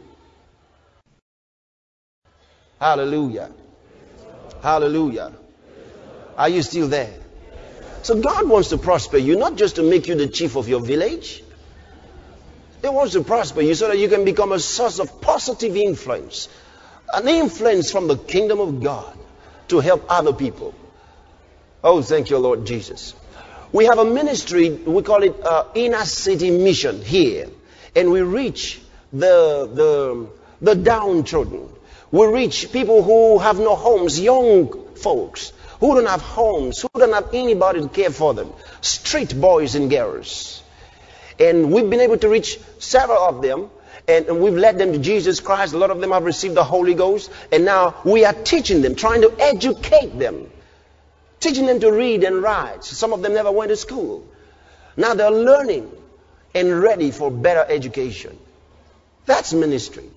Hallelujah. Hallelujah. Are you still there? So God wants to prosper you, not just to make you the chief of your village. He wants to prosper you so that you can become a source of positive influence. An influence from the kingdom of God to help other people. Oh, thank you, Lord Jesus. We have a ministry, we call it Inner City Mission here. And we reach the downtrodden. We reach people who have no homes, young folks who don't have homes, who don't have anybody to care for them. Street boys and girls. And we've been able to reach several of them. And we've led them to Jesus Christ. A lot of them have received the Holy Ghost. And now we are teaching them, trying to educate them. Teaching them to read and write. Some of them never went to school. Now they're learning and ready for better education. That's ministry.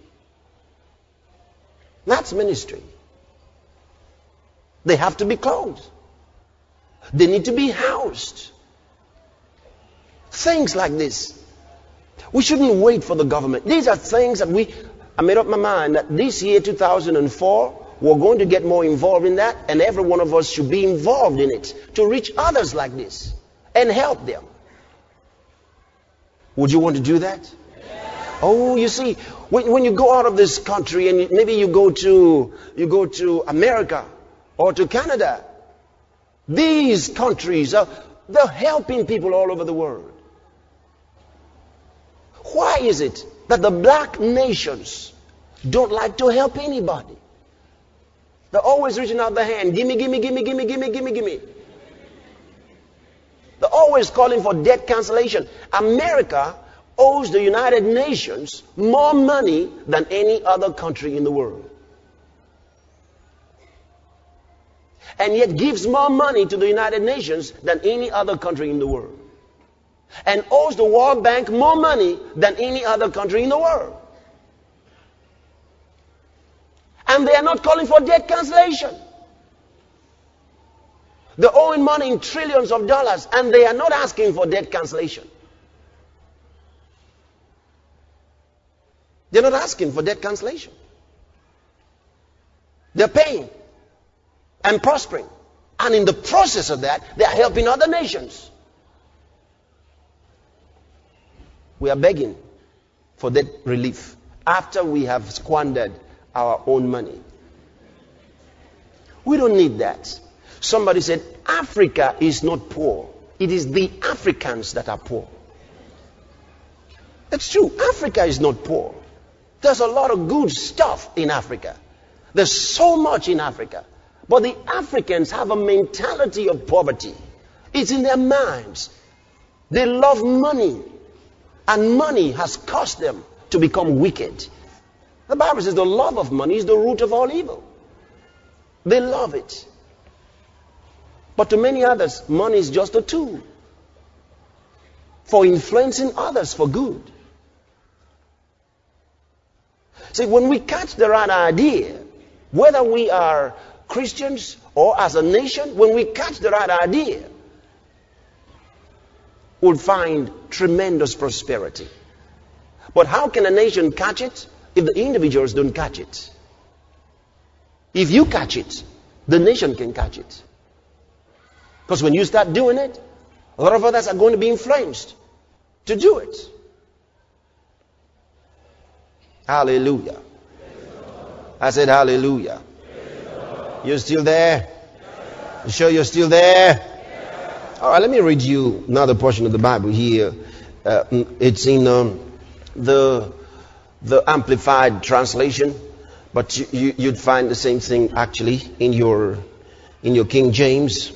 That's ministry. They have to be clothed. They need to be housed. Things like this. We shouldn't wait for the government. These are things that I made up my mind that this year, 2004, we're going to get more involved in that, and every one of us should be involved in it to reach others like this and help them. Would you want to do that? Yeah. Oh, you see, when you go out of this country and maybe you go to America or to Canada, these countries they're helping people all over the world. Why is it that the black nations don't like to help anybody? They're always reaching out their hand. Gimme, gimme, gimme, gimme, gimme, gimme, gimme. They're always calling for debt cancellation. America owes the United Nations more money than any other country in the world. And yet gives more money to the United Nations than any other country in the world. And owes the World Bank more money than any other country in the world. And they are not calling for debt cancellation. They're owing money in trillions of dollars and they are not asking for debt cancellation. They're not asking for debt cancellation. They're paying and prospering. And in the process of that, they are helping other nations. We are begging for debt relief after we have squandered our own money. We don't need that. Somebody said, Africa is not poor. It is the Africans that are poor. It's true. Africa is not poor. There's a lot of good stuff in Africa. There's so much in Africa. But the Africans have a mentality of poverty. It's in their minds. They love money. And money has caused them to become wicked. The Bible says the love of money is the root of all evil. They love it. But to many others, money is just a tool for influencing others for good. See, when we catch the right idea, whether we are Christians or as a nation, when we catch the right idea, we'll find tremendous prosperity. But how can a nation catch it if the individuals don't catch it? If you catch it, the nation can catch it. Because when you start doing it, a lot of others are going to be influenced to do it. Hallelujah. I said hallelujah. You're still there? You sure you're still there? All right, let me read you another portion of the Bible here. It's in the Amplified translation, but you'd find the same thing actually in your King James.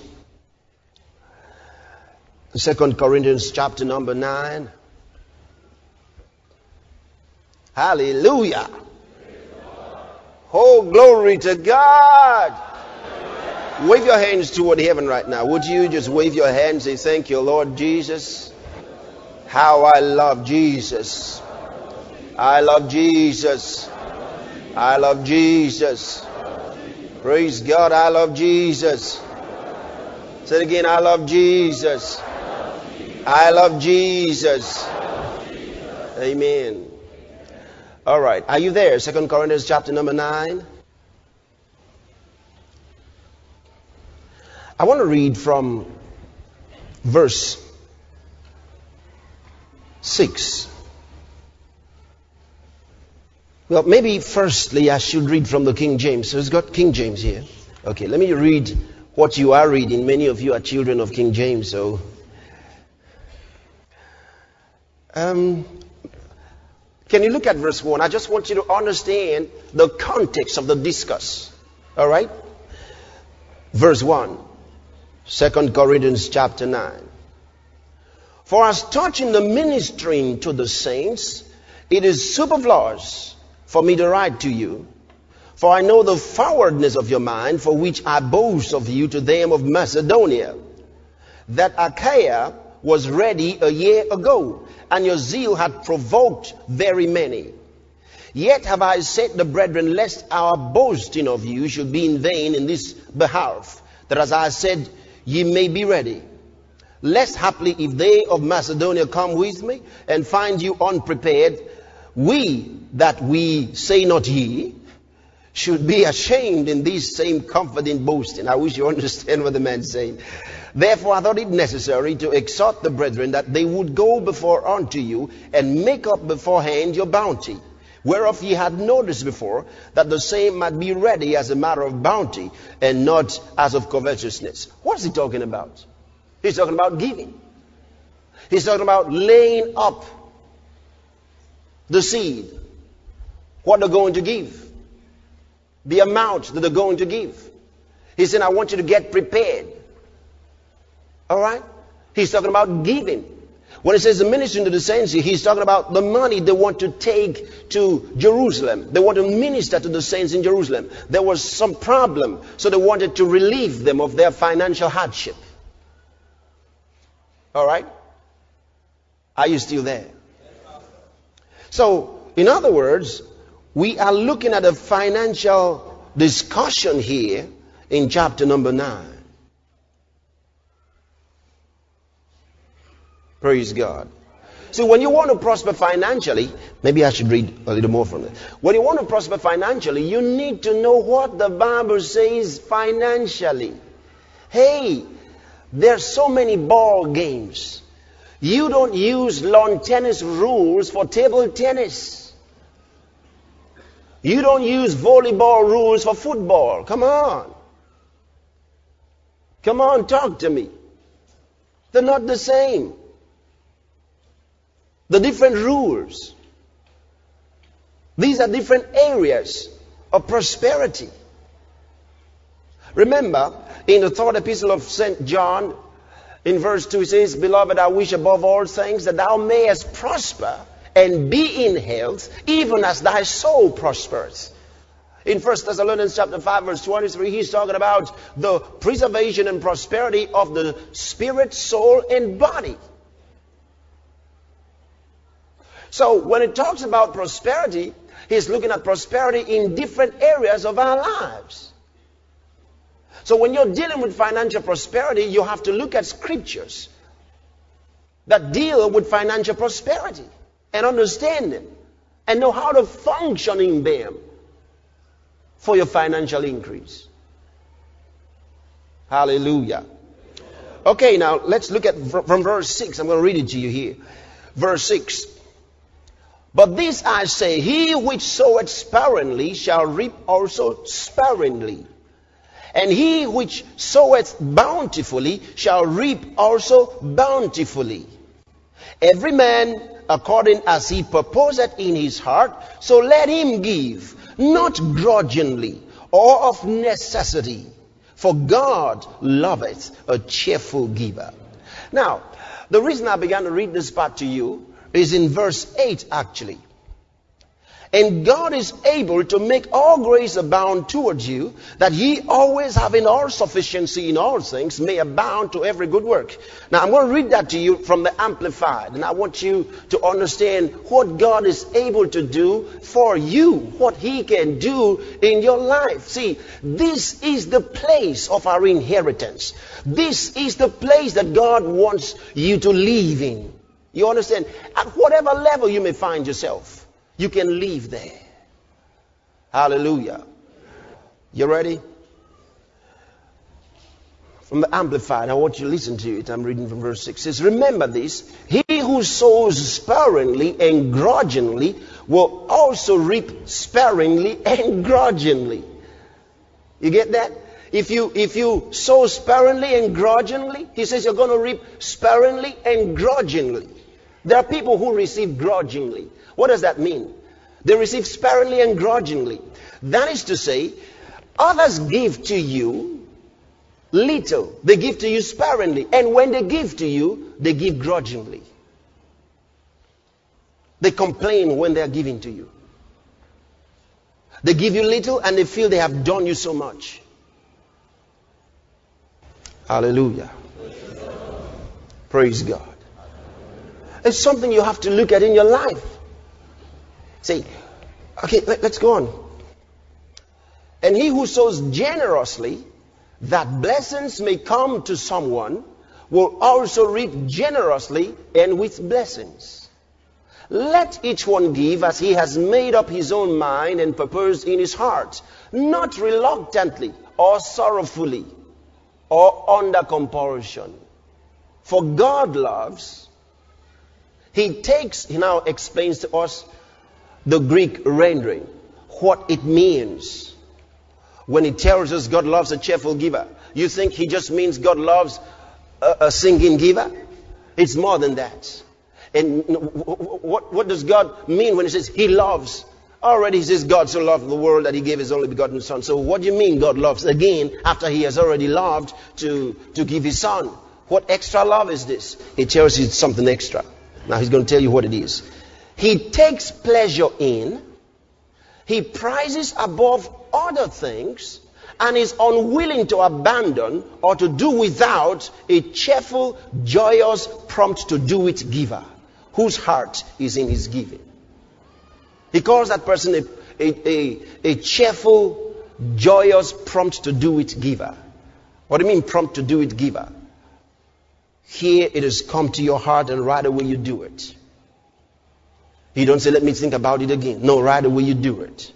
2 Corinthians chapter number 9. Hallelujah. Oh, glory to God. Wave your hands toward heaven right now. Would you just wave your hands and say, thank you, Lord Jesus. How I love Jesus. I love Jesus. I love Jesus. Praise God, I love Jesus. Say it again, I love Jesus. I love Jesus. Amen. All right. Are you there? 2 Corinthians chapter number 9. I want to read from verse 6. Well, maybe firstly I should read from the King James. So it's got King James here. Okay, let me read what you are reading. Many of you are children of King James, so... Can you look at verse 1? I just want you to understand the context of the discourse. All right? Verse 1. 2 Corinthians chapter 9. For as touching the ministering to the saints, it is superfluous for me to write to you. For I know the forwardness of your mind, for which I boast of you to them of Macedonia, that Achaia was ready a year ago, and your zeal had provoked very many. Yet have I said the brethren, lest our boasting of you should be in vain in this behalf, that as I said, ye may be ready. Lest haply if they of Macedonia come with me, and find you unprepared, we that we say not ye, should be ashamed in this same comforting boasting. I wish you understand what the man's saying. Therefore I thought it necessary to exhort the brethren that they would go before unto you and make up beforehand your bounty, whereof ye had noticed before, that the same might be ready as a matter of bounty and not as of covetousness. What's he talking about? He's talking about giving. He's talking about laying up the seed, what they're going to give, the amount that they're going to give. He said, I want you to get prepared. All right? He's talking about giving. When he says the ministering to the saints, he's talking about the money they want to take to Jerusalem. They want to minister to the saints in Jerusalem. There was some problem, so they wanted to relieve them of their financial hardship. All right? Are you still there? So, in other words, we are looking at a financial discussion here in chapter number 9. Praise God. So when you want to prosper financially, maybe I should read a little more from it. When you want to prosper financially, you need to know what the Bible says financially. Hey, there's so many ball games. You don't use lawn tennis rules for table tennis. You don't use volleyball rules for football. Come on. Come on, talk to me. They're not the same. The different rules. These are different areas of prosperity. Remember, in the third epistle of St. John, in verse 2, it says, Beloved, I wish above all things that thou mayest prosper and be in health, even as thy soul prospers. In 1 Thessalonians chapter 5, verse 23, he's talking about the preservation and prosperity of the spirit, soul, and body. So when it talks about prosperity, he's looking at prosperity in different areas of our lives. So when you're dealing with financial prosperity, you have to look at scriptures that deal with financial prosperity and understand them and know how to function in them for your financial increase. Hallelujah. Okay, now let's look at from verse 6. I'm going to read it to you here. Verse 6. But this I say, he which soweth sparingly shall reap also sparingly. And he which soweth bountifully shall reap also bountifully. Every man according as he purposeth in his heart, so let him give, not grudgingly or of necessity. For God loveth a cheerful giver. Now, the reason I began to read this part to you is in verse 8 actually. And God is able to make all grace abound towards you, that ye always having all sufficiency in all things may abound to every good work. Now I'm going to read that to you from the Amplified, and I want you to understand what God is able to do for you, what he can do in your life. See, this is the place of our inheritance. This is the place that God wants you to live in. You understand? At whatever level you may find yourself, you can live there. Hallelujah. You ready? From the Amplified, I want you to listen to it. I'm reading from verse 6. It says, remember this, he who sows sparingly and grudgingly will also reap sparingly and grudgingly. You get that? If you sow sparingly and grudgingly, he says you're going to reap sparingly and grudgingly. There are people who receive grudgingly. What does that mean? They receive sparingly and grudgingly. That is to say, others give to you little. They give to you sparingly. And when they give to you, they give grudgingly. They complain when they are giving to you. They give you little and they feel they have done you so much. Hallelujah. Praise God. It's something you have to look at in your life. Say, okay, let's go on. And he who sows generously, that blessings may come to someone, will also reap generously and with blessings. Let each one give as he has made up his own mind and purposed in his heart, not reluctantly or sorrowfully or under compulsion. For God loves. He now explains to us the Greek rendering, what it means. When he tells us God loves a cheerful giver, you think he just means God loves a singing giver? It's more than that. And what does God mean when he says he loves? Already he says God so loved the world that he gave his only begotten son. So what do you mean God loves? Again, after he has already loved to give his son. What extra love is this? He tells you it's something extra. Now he's going to tell you what it is. He takes pleasure in, he prizes above other things, and is unwilling to abandon or to do without a cheerful, joyous, prompt to do it giver, whose heart is in his giving. He calls that person a cheerful, joyous, prompt to do it giver. What do you mean prompt to do it giver? Here it has come to your heart and right away you do it. You don't say, let me think about it again. No, right away you do it.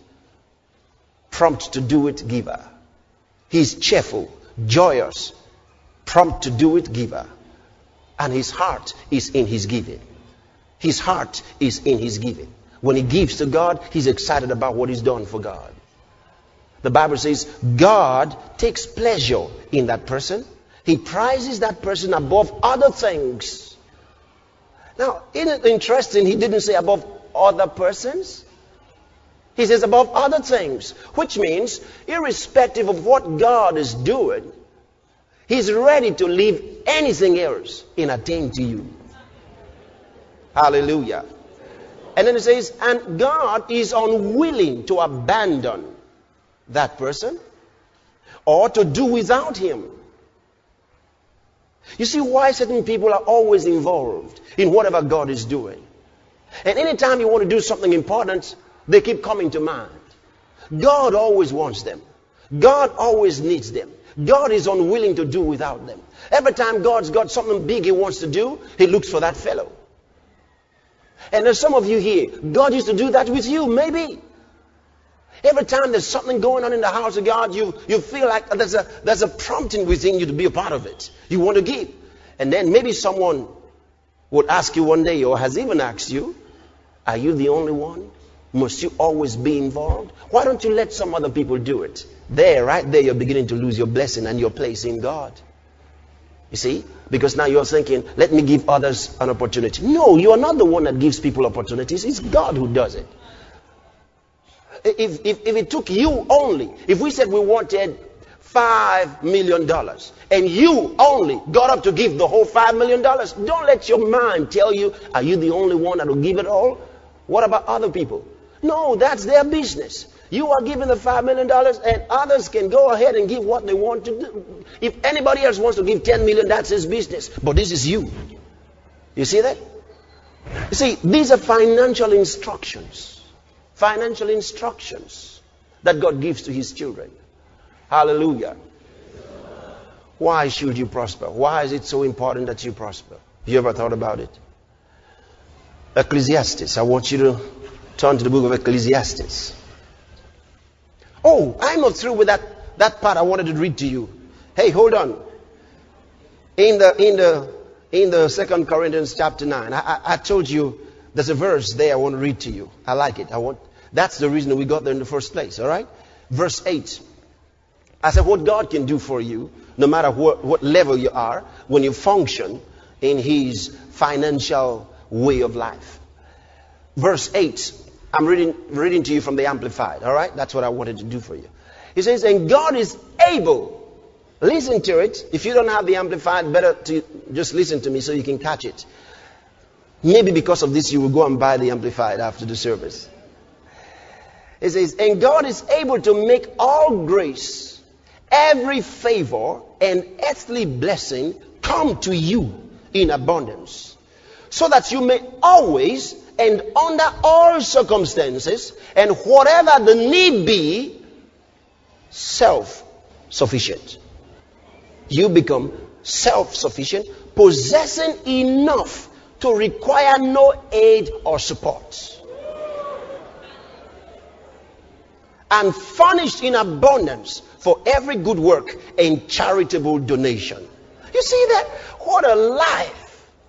Prompt to do it giver. He's cheerful, joyous, prompt to do it giver. And his heart is in his giving. His heart is in his giving. When he gives to God, he's excited about what he's done for God. The Bible says God takes pleasure in that person. He prizes that person above other things. Now, isn't it interesting? He didn't say above other persons. He says above other things, which means irrespective of what God is doing, He's ready to leave anything else and attend to you. Hallelujah. And then it says, and God is unwilling to abandon that person or to do without him. You see why certain people are always involved in whatever God is doing. And anytime you want to do something important, they keep coming to mind. God always wants them. God always needs them. God is unwilling to do without them. Every time God's got something big He wants to do, He looks for that fellow. And there's some of you here, God used to do that with you, maybe. Every time there's something going on in the house of God, you feel like there's a prompting within you to be a part of it. You want to give. And then maybe someone would ask you one day, or has even asked you, are you the only one? Must you always be involved? Why don't you let some other people do it? Right there, you're beginning to lose your blessing and your place in God. You see? Because now you're thinking, let me give others an opportunity. No, you are not the one that gives people opportunities. It's God who does it. If it took you only, if we said we wanted $5 million and you only got up to give the whole $5 million, don't let your mind tell you, are you the only one that will give it all? What about other people? No, that's their business. You are giving the $5 million and others can go ahead and give what they want to do. If anybody else wants to give $10 million, that's his business. But this is you. You see that? You see, these are financial instructions. Financial instructions that God gives to His children. Hallelujah. Why should you prosper? Why is it so important that you prosper? Have you ever thought about it? Ecclesiastes. I want you to turn to the book of Ecclesiastes. Oh, I'm not through with that part I wanted to read to you. Hey, hold on. In the 2 Corinthians chapter 9, I told you there's a verse there I want to read to you. I like it. That's the reason we got there in the first place. All right? Verse 8. I said what God can do for you, no matter what level you are, when you function in His financial way of life. Verse 8. I'm reading to you from the Amplified. All right? That's what I wanted to do for you. He says, and God is able. Listen to it. If you don't have the Amplified, better to just listen to me so you can catch it. Maybe because of this, you will go and buy the Amplified after the service. It says, and God is able to make all grace, every favor, and earthly blessing come to you in abundance, so that you may always and under all circumstances and whatever the need be, self-sufficient. You become self-sufficient, possessing enough to require no aid or support, and furnished in abundance for every good work and charitable donation. You see that? What a life.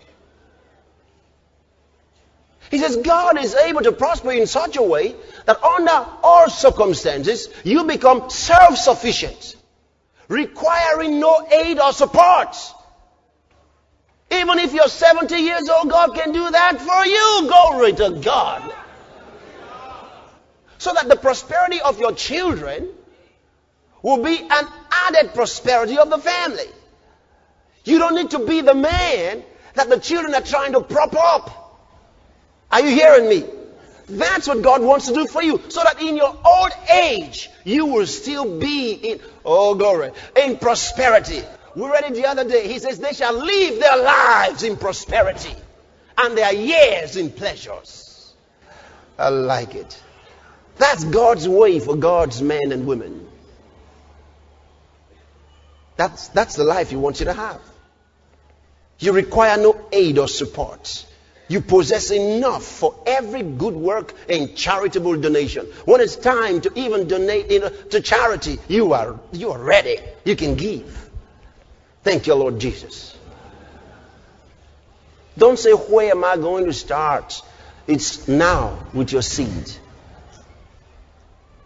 He says God is able to prosper in such a way that under all circumstances you become self-sufficient, requiring no aid or support. Even if you're 70 years old, God can do that for you. Glory to God. So that the prosperity of your children will be an added prosperity of the family. You don't need to be the man that the children are trying to prop up. Are you hearing me? That's what God wants to do for you. So that in your old age, you will still be in, oh glory, in prosperity. We read it the other day. He says they shall live their lives in prosperity and their years in pleasures. I like it. That's God's way for God's men and women. That's the life He wants you to have. You require no aid or support. You possess enough for every good work and charitable donation. When it's time to even donate to charity, you are ready. You can give. Thank you, Lord Jesus. Don't say, where am I going to start? It's now with your seed.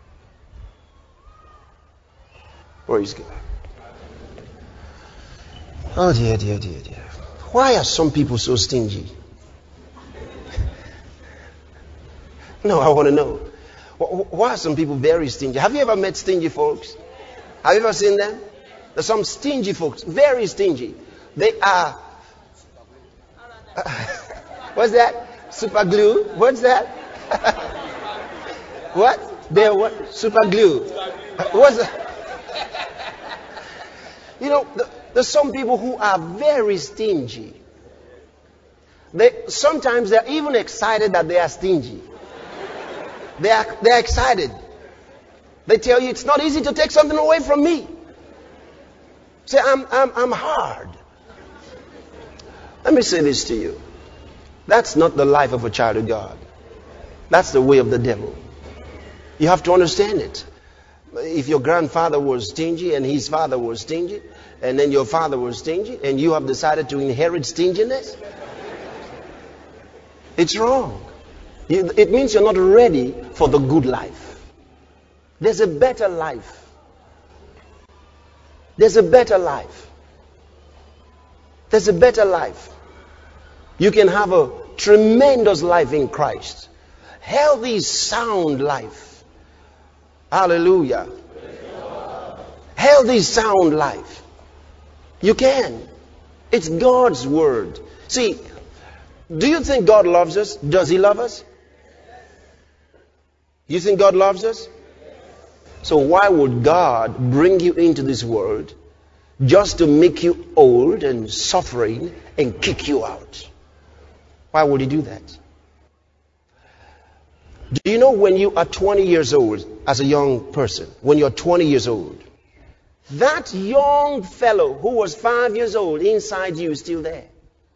Praise God. Oh dear, dear, dear, dear. Why are some people so stingy? No, I want to know. Why are some people very stingy? Have you ever met stingy folks? Have you ever seen them? There's some stingy folks, very stingy. They are... what's that? Super glue? What's that? What? They're what? Super glue. What's that? You know, there's some people who are very stingy. Sometimes they're even excited that they are stingy. They're excited. They tell you it's not easy to take something away from me. Say, I'm hard. Let me say this to you. That's not the life of a child of God. That's the way of the devil. You have to understand it. If your grandfather was stingy and his father was stingy, and then your father was stingy, and you have decided to inherit stinginess, it's wrong. It means you're not ready for the good life. There's a better life. There's a better life. There's a better life. You can have a tremendous life in Christ. Healthy, sound life. Hallelujah. Healthy, sound life. You can. It's God's word. See, do you think God loves us? Does He love us? You think God loves us? So why would God bring you into this world just to make you old and suffering and kick you out? Why would He do that? Do you know when you are 20 years old, as a young person, when you're 20 years old, that young fellow who was 5 years old inside you is still there.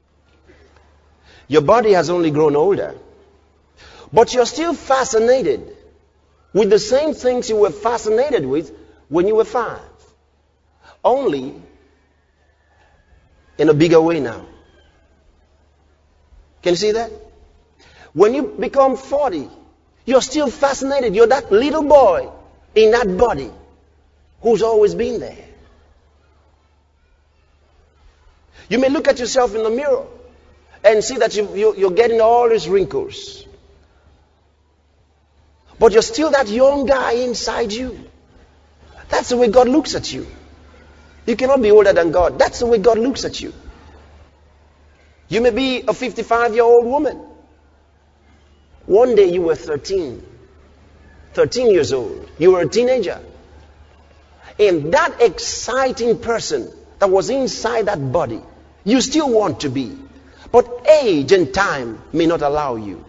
Your body has only grown older, but you're still fascinated with the same things you were fascinated with when you were 5. Only in a bigger way now. Can you see that? When you become 40, you're still fascinated. You're that little boy in that body who's always been there. You may look at yourself in the mirror and see that you're getting all these wrinkles. But you're still that young guy inside you. That's the way God looks at you. You cannot be older than God. That's the way God looks at you. You may be a 55-year-old woman. One day you were 13 years old. You were a teenager. And that exciting person that was inside that body, you still want to be. But age and time may not allow you.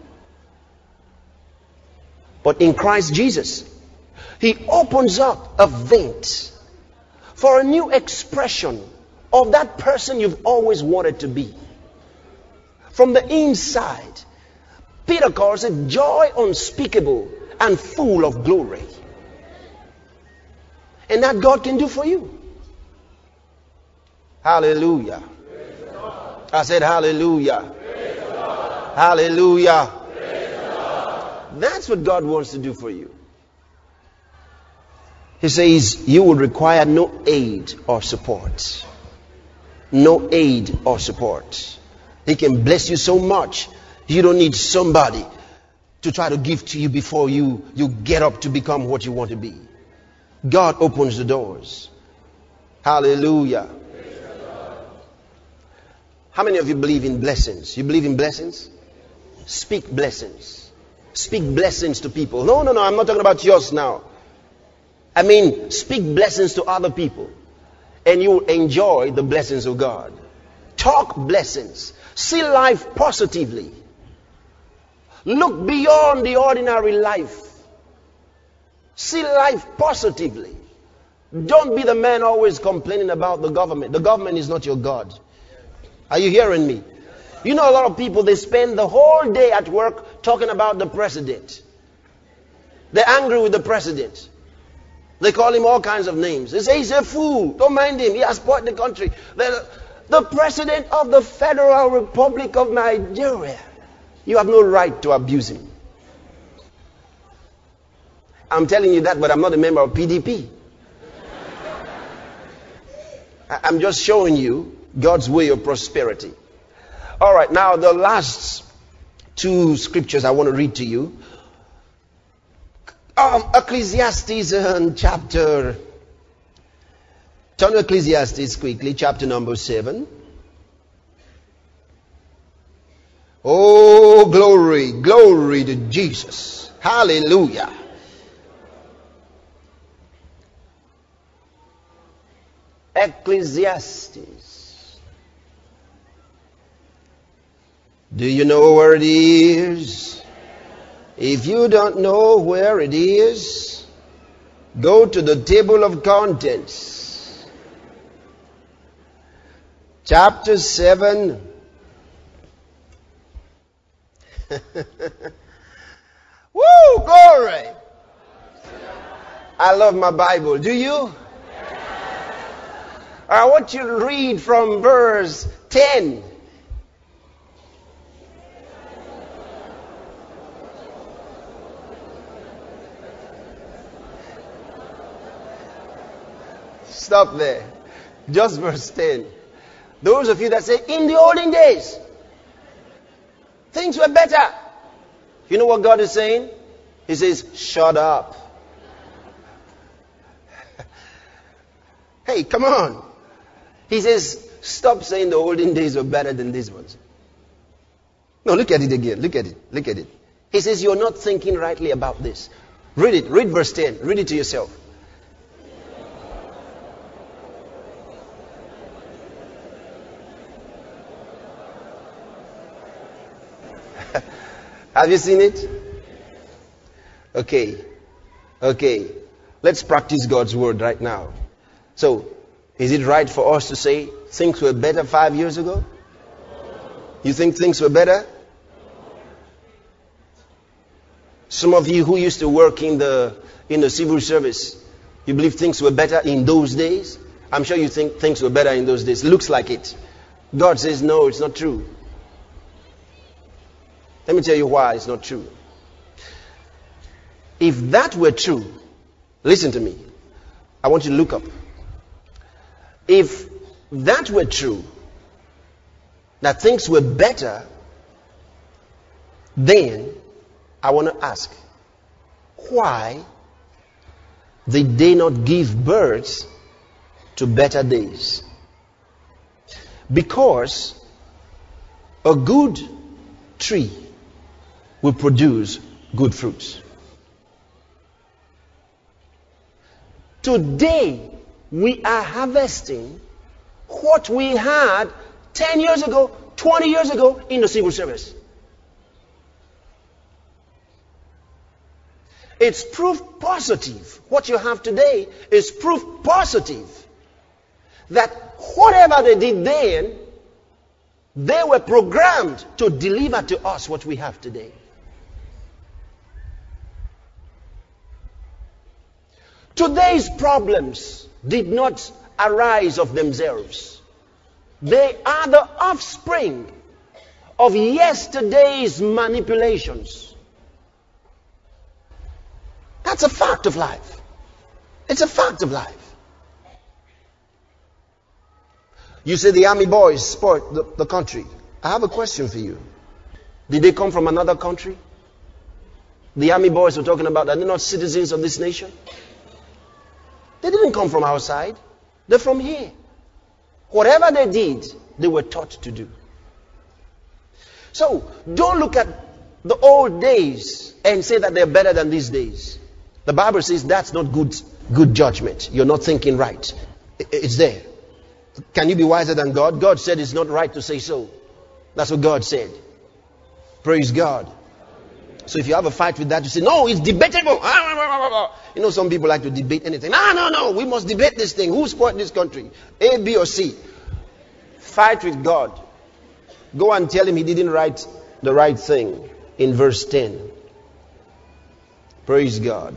But in Christ Jesus, He opens up a vent for a new expression of that person you've always wanted to be. From the inside, Peter calls it joy unspeakable and full of glory. And that God can do for you. Hallelujah. I said hallelujah. Hallelujah. That's what God wants to do for you. He says you will require no aid or support. No aid or support. He can bless you so much, you don't need somebody to try to give to you before you get up to become what you want to be. God opens the doors. Hallelujah. How many of you believe in blessings? You believe in blessings? Speak blessings. Speak blessings to people. No, I'm not talking about yours now. I mean, speak blessings to other people, and you will enjoy the blessings of God. Talk blessings. See life positively. Look beyond the ordinary life. See life positively. Don't be the man always complaining about the government. The government is not your God. Are you hearing me? You know, a lot of people, they spend the whole day at work talking about the president. They're angry with the president. They call him all kinds of names. They say he's a fool. Don't mind him. He has spoiled the country. The president of the Federal Republic of Nigeria. You have no right to abuse him. I'm telling you that, but I'm not a member of PDP. I'm just showing you God's way of prosperity. All right, now the last two scriptures I want to read to you. Ecclesiastes chapter. Turn to Ecclesiastes quickly, chapter number 7. Oh, glory, glory to Jesus. Hallelujah. Ecclesiastes. Do you know where it is? If you don't know where it is, go to the table of contents. Chapter 7. Woo, glory. I love my Bible. Do you? I want you to read from verse 10. Stop there. Just verse 10. Those of you that say, in the olden days, things were better. You know what God is saying? He says, shut up. Hey, come on. He says, stop saying the olden days were better than these ones. No, look at it again. Look at it. Look at it. He says, you're not thinking rightly about this. Read it. Read verse 10. Read it to yourself. Have you seen it? Okay. Okay. Let's practice God's word right now. So, is it right for us to say things were better 5 years ago? You think things were better? Some of you who used to work in the civil service, you believe things were better in those days? I'm sure you think things were better in those days. Looks like it. God says no, it's not true. Let me tell you why it's not true. If that were true, listen to me. I want you to look up. If that were true, that things were better, then I want to ask, why did they not give birth to better days? Because a good tree will produce good fruits. Today, we are harvesting what we had 10 years ago, 20 years ago in the civil service. It's proof positive. What you have today is proof positive that whatever they did then, they were programmed to deliver to us what we have today. Today's problems did not arise of themselves. They are the offspring of yesterday's manipulations. That's a fact of life. It's a fact of life. You say the army boys support the country. I have a question for you. Did they come from another country? The army boys we're talking about, are they not citizens of this nation? They didn't come from outside. They're from here. Whatever they did, they were taught to do. So, don't look at the old days and say that they're better than these days. The Bible says that's not good judgment. You're not thinking right. It's there. Can you be wiser than God? God said it's not right to say so. That's what God said. Praise God. So if you have a fight with that, you say, no, it's debatable. You know, some people like to debate anything. No, we must debate this thing. Who support this country? A, B, or C? Fight with God. Go and tell him he didn't write the right thing in verse 10. Praise God.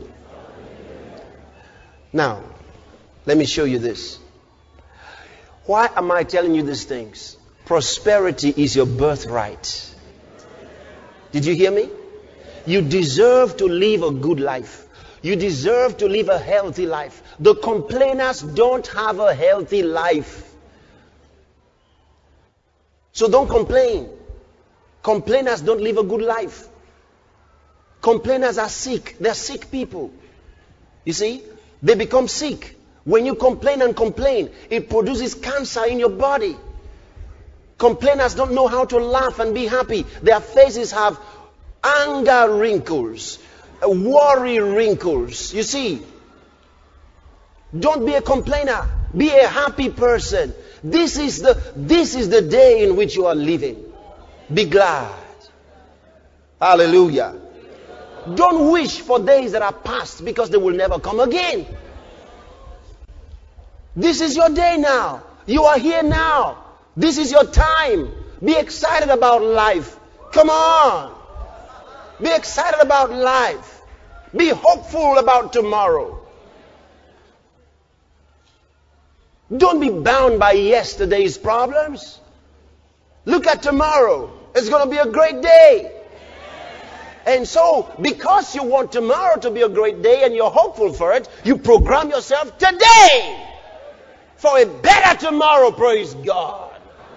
Now, let me show you this. Why am I telling you these things? Prosperity is your birthright. Did you hear me? You deserve to live a good life. You deserve to live a healthy life. The complainers don't have a healthy life. So don't complain. Complainers don't live a good life. Complainers are sick. They're sick people. You see? They become sick. When you complain and complain, it produces cancer in your body. Complainers don't know how to laugh and be happy. Their faces have anger wrinkles, worry wrinkles. You see? Don't be a complainer. Be a happy person. This is the day in which you are living. Be glad. Hallelujah. Don't wish for days that are past, because they will never come again. This is your day now. You are here now. This is your time. Be excited about life. Come on. Be excited about life. Be hopeful about tomorrow. Don't be bound by yesterday's problems. Look at tomorrow. It's going to be a great day. And so, because you want tomorrow to be a great day and you're hopeful for it, you program yourself today for a better tomorrow. Praise God.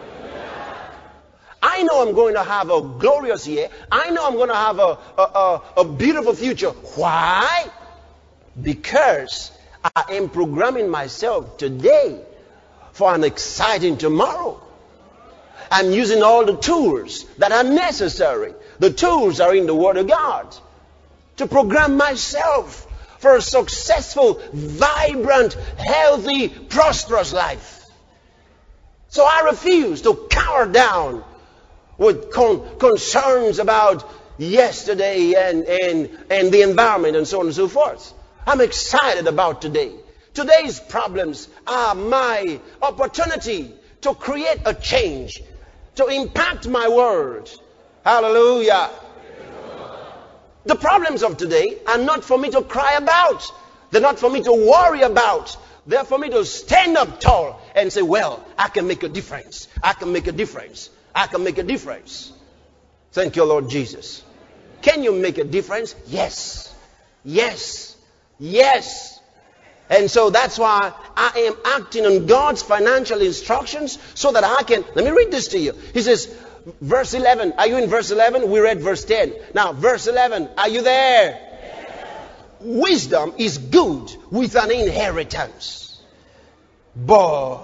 I know I'm going to have a glorious year. I know I'm going to have a beautiful future. Why? Because I am programming myself today for an exciting tomorrow. I'm using all the tools that are necessary. The tools are in the Word of God to program myself for a successful, vibrant, healthy, prosperous life. So I refuse to cower down with concerns about yesterday and the environment and so on and so forth. I'm excited about today. Today's problems are my opportunity to create a change, to impact my world. Hallelujah. The problems of today are not for me to cry about. They're not for me to worry about. They're for me to stand up tall and say, well, I can make a difference. I can make a difference. I can make a difference. Thank you, Lord Jesus. Can you make a difference? Yes. Yes. Yes. And so that's why I am acting on God's financial instructions so that I can. Let me read this to you. He says, verse 11. Are you in verse 11? We read verse 10. Now, verse 11. Are you there? Yes. Wisdom is good with an inheritance. Boy.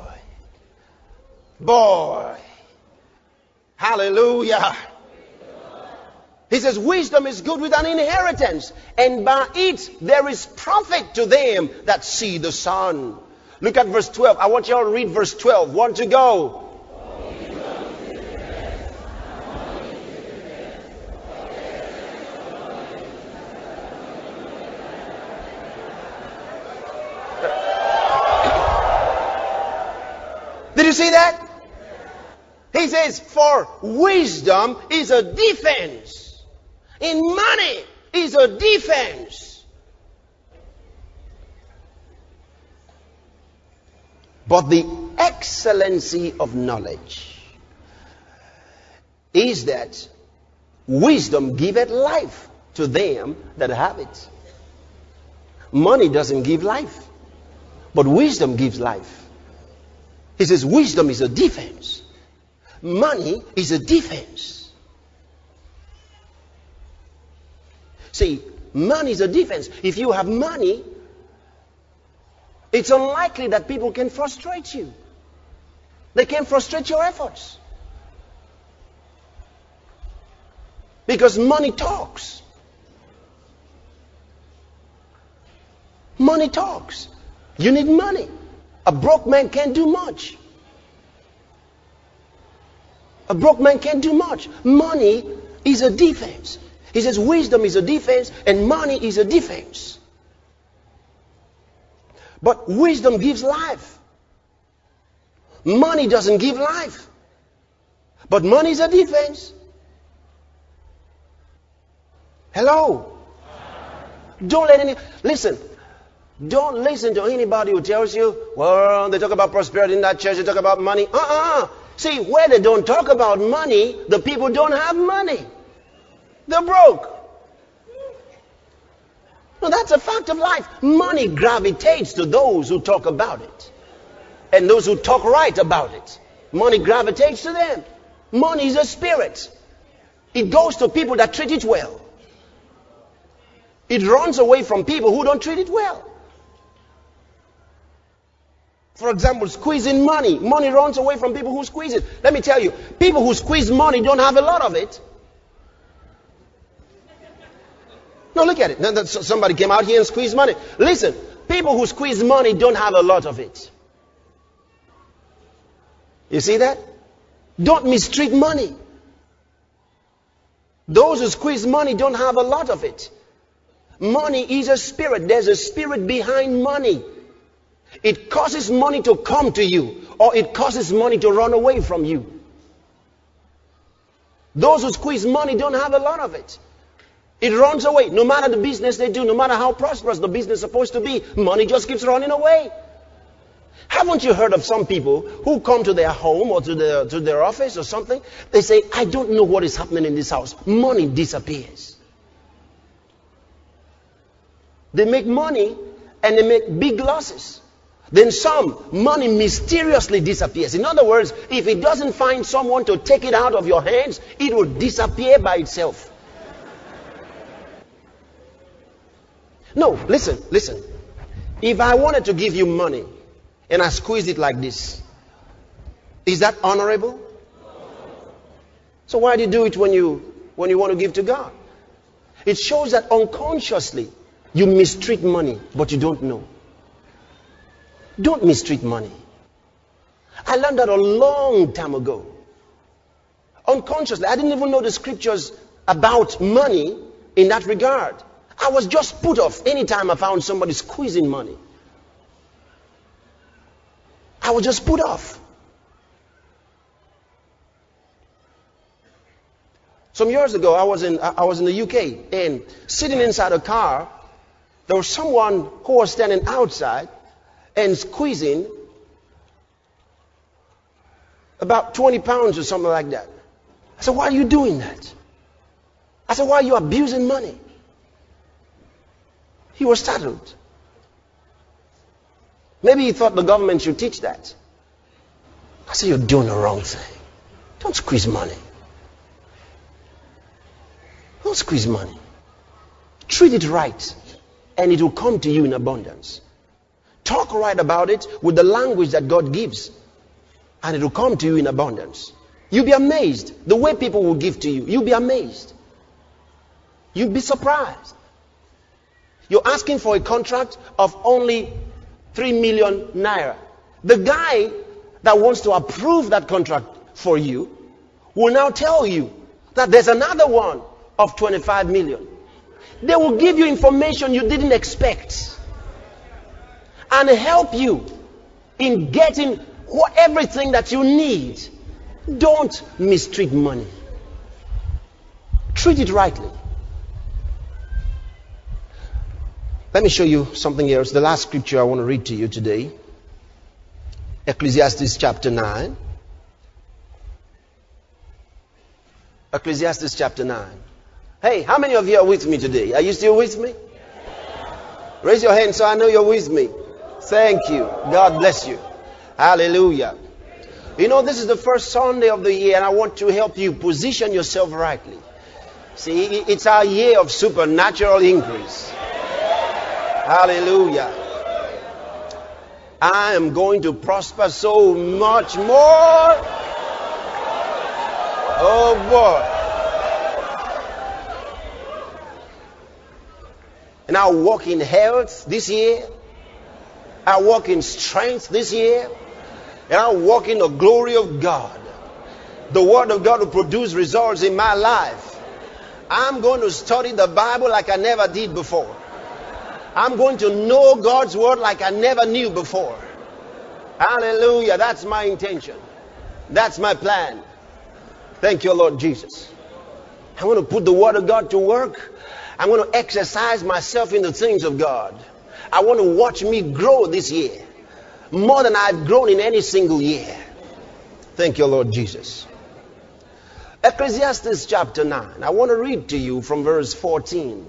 Hallelujah. He says, wisdom is good with an inheritance, and by it there is profit to them that see the sun. Look at verse 12. I want you all to read verse 12. Want to go? Did you see that? He says, for wisdom is a defense. In money is a defense. But the excellency of knowledge is that wisdom giveth life to them that have it. Money doesn't give life, but wisdom gives life. He says wisdom is a defense. Money is a defense. See, money is a defense. If you have money, it's unlikely that people can frustrate you. They can frustrate your efforts. Because money talks. Money talks. You need money. A broke man can't do much. A broke man can't do much. Money is a defense. He says wisdom is a defense and money is a defense. But wisdom gives life. Money doesn't give life. But money is a defense. Hello. Don't listen to anybody who tells you, well, they talk about prosperity in that church, they talk about money. See, where they don't talk about money, the people don't have money. They're broke. No, that's a fact of life. Money gravitates to those who talk about it. And those who talk right about it. Money gravitates to them. Money is a spirit. It goes to people that treat it well. It runs away from people who don't treat it well. For example, squeezing money. Money runs away from people who squeeze it. Let me tell you, people who squeeze money don't have a lot of it. No, look at it. Now, somebody came out here and squeezed money. Listen, people who squeeze money don't have a lot of it. You see that? Don't mistreat money. Those who squeeze money don't have a lot of it. Money is a spirit. There's a spirit behind money. It causes money to come to you, or it causes money to run away from you. Those who squeeze money don't have a lot of it. It runs away. No matter the business they do, no matter how prosperous the business is supposed to be, money just keeps running away. Haven't you heard of some people who come to their home or to their office or something? They say, I don't know what is happening in this house. Money disappears. They make money and they make big losses. Then some money mysteriously disappears. In other words, if it doesn't find someone to take it out of your hands, it will disappear by itself. No, listen. If I wanted to give you money and I squeeze it like this, is that honorable? So why do you do it when you want to give to God? It shows that unconsciously you mistreat money, but you don't know. Don't mistreat money. I learned that a long time ago. Unconsciously. I didn't even know the scriptures about money in that regard. I was just put off anytime I found somebody squeezing money. I was just put off. Some years ago, I was in the UK, and sitting inside a car, there was someone who was standing outside and squeezing about 20 pounds or something like that. I said, why are you doing that? I said, why are you abusing money? He was startled. Maybe he thought the government should teach that. I said, you're doing the wrong thing. Don't squeeze money. Don't squeeze money. Treat it right, and it will come to you in abundance. Talk right about it with the language that God gives, and it will come to you in abundance. You'll be amazed. The way people will give to you, you'll be amazed. You'll be surprised. You're asking for a contract of only 3 million naira. The guy that wants to approve that contract for you will now tell you that there's another one of 25 million. They will give you information you didn't expect and help you in getting everything that you need. Don't mistreat money. Treat it rightly. Let me show you something else. The last scripture I want to read to you today. Ecclesiastes chapter 9. Ecclesiastes chapter 9. Hey, how many of you are with me today? Are you still with me? Raise your hand so I know you're with me. Thank you. God bless you. Hallelujah. You know, this is the first Sunday of the year, and I want to help you position yourself rightly. See, it's our year of supernatural increase. Hallelujah. I am going to prosper so much more. Oh boy. And I'll walk in health this year. I'll walk in strength this year. And I'll walk in the glory of God. The Word of God will produce results in my life. I'm going to study the Bible like I never did before. I'm going to know God's Word like I never knew before. Hallelujah. That's my intention. That's my plan. Thank you, Lord Jesus. I want to put the Word of God to work. I'm going to exercise myself in the things of God. I want to watch me grow this year. More than I've grown in any single year. Thank you, Lord Jesus. Ecclesiastes chapter 9. I want to read to you from verse 14.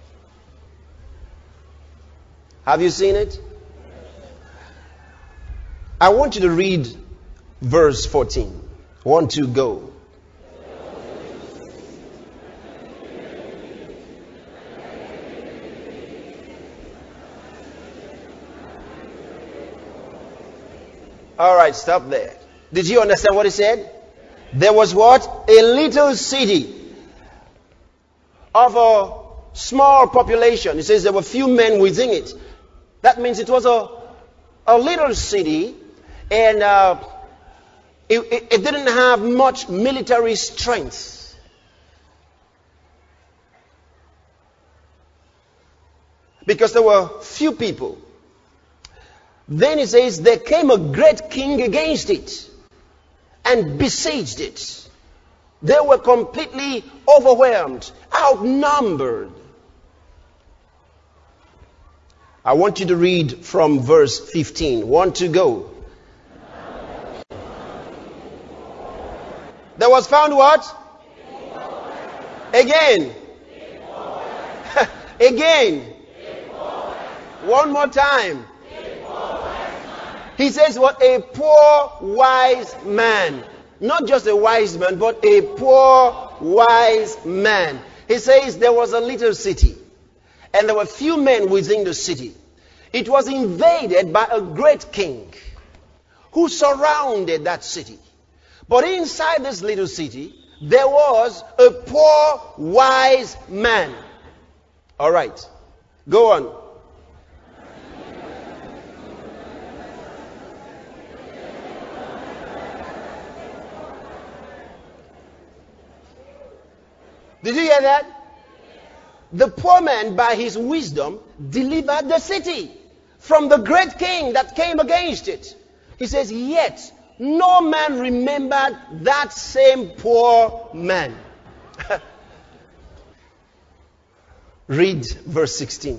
Have you seen it? I want you to read verse 14. 1, 2, go. All right, stop there. Did you understand what he said? There was what? A little city of a small population. He says there were few men within it. That means it was a little city, and it didn't have much military strength. Because there were few people. Then he says there came a great king against it and besieged it. They were completely overwhelmed, outnumbered. I want you to read from verse 15. 1 to go. There was found what? Again. Again. One more time. He says what? A poor wise man. Not just a wise man, but a poor wise man. He says there was a little city, and there were few men within the city. It was invaded by a great king who surrounded that city. But inside this little city, there was a poor wise man. All right. Go on. Did you hear that? The poor man, by his wisdom, delivered the city from the great king that came against it. He says, yet no man remembered that same poor man. Read verse 16.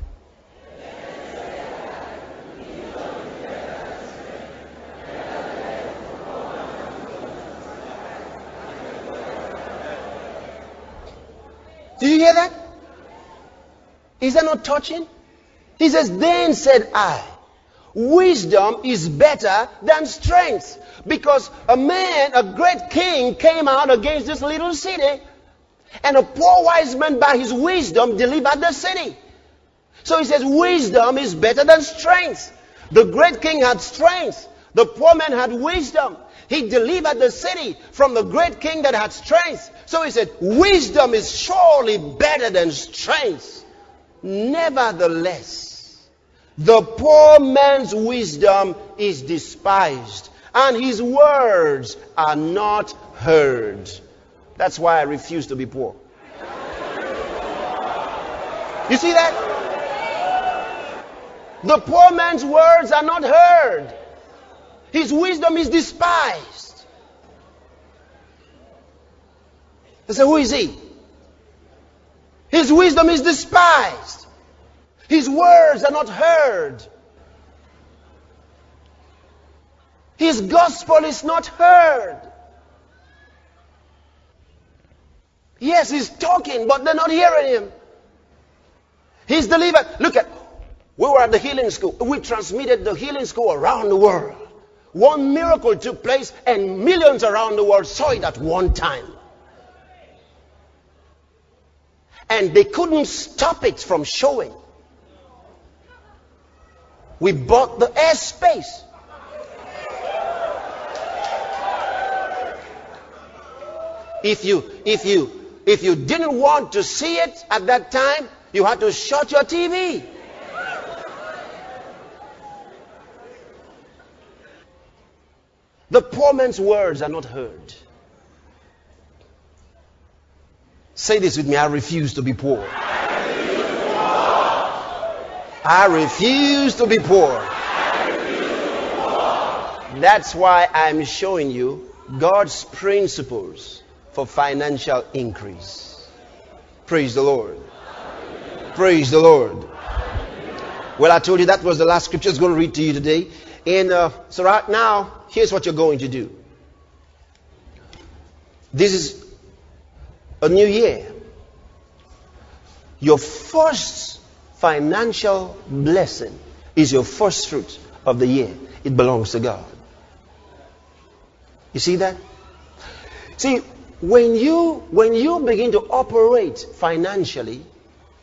Do you hear that? Is that not touching? He says, then said I, wisdom is better than strength. Because a man, a great king, came out against this little city, and a poor wise man by his wisdom delivered the city. So he says, wisdom is better than strength. The great king had strength. The poor man had wisdom. He delivered the city from the great king that had strength. So he said, wisdom is surely better than strength. Nevertheless, the poor man's wisdom is despised, and his words are not heard. That's why I refuse to be poor. You see that? The poor man's words are not heard. His wisdom is despised. They say, who is he? His wisdom is despised. His words are not heard. His gospel is not heard. Yes, he's talking, but they're not hearing him. He's delivered. Look at, we were at the healing school. We transmitted the healing school around the world. One miracle took place, and millions around the world saw it at one time. And they couldn't stop it from showing. We bought the airspace. If you didn't want to see it at that time, you had to shut your TV. The poor man's words are not heard. Say this with me. I refuse to be poor. I refuse to be poor. That's why I'm showing you God's principles for financial increase. Praise the Lord. Praise the Lord. Well, I told you that was the last scripture I was going to read to you today. And so right now, here's what you're going to do. This is a new year. Your first financial blessing is your first fruit of the year. It belongs to God. You see that? See, when you begin to operate financially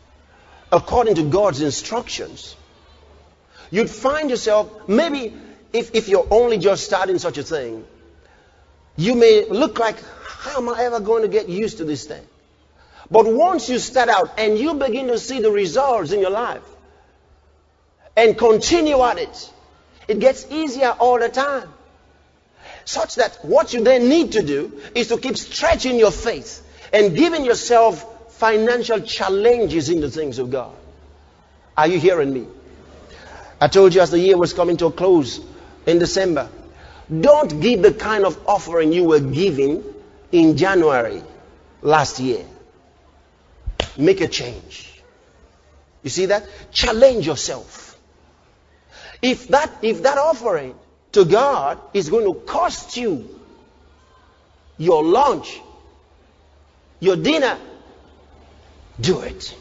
according to God's instructions, you'd find yourself maybe if you're only just starting such a thing, you may look like, how am I ever going to get used to this thing? But once you start out and you begin to see the results in your life and continue at it, it gets easier all the time. Such that what you then need to do is to keep stretching your faith and giving yourself financial challenges in the things of God. Are you hearing me? I told you as the year was coming to a close in December, don't give the kind of offering you were giving in January last year. Make a change. You see that? Challenge yourself. If that offering to God is going to cost you your lunch, your dinner, do it.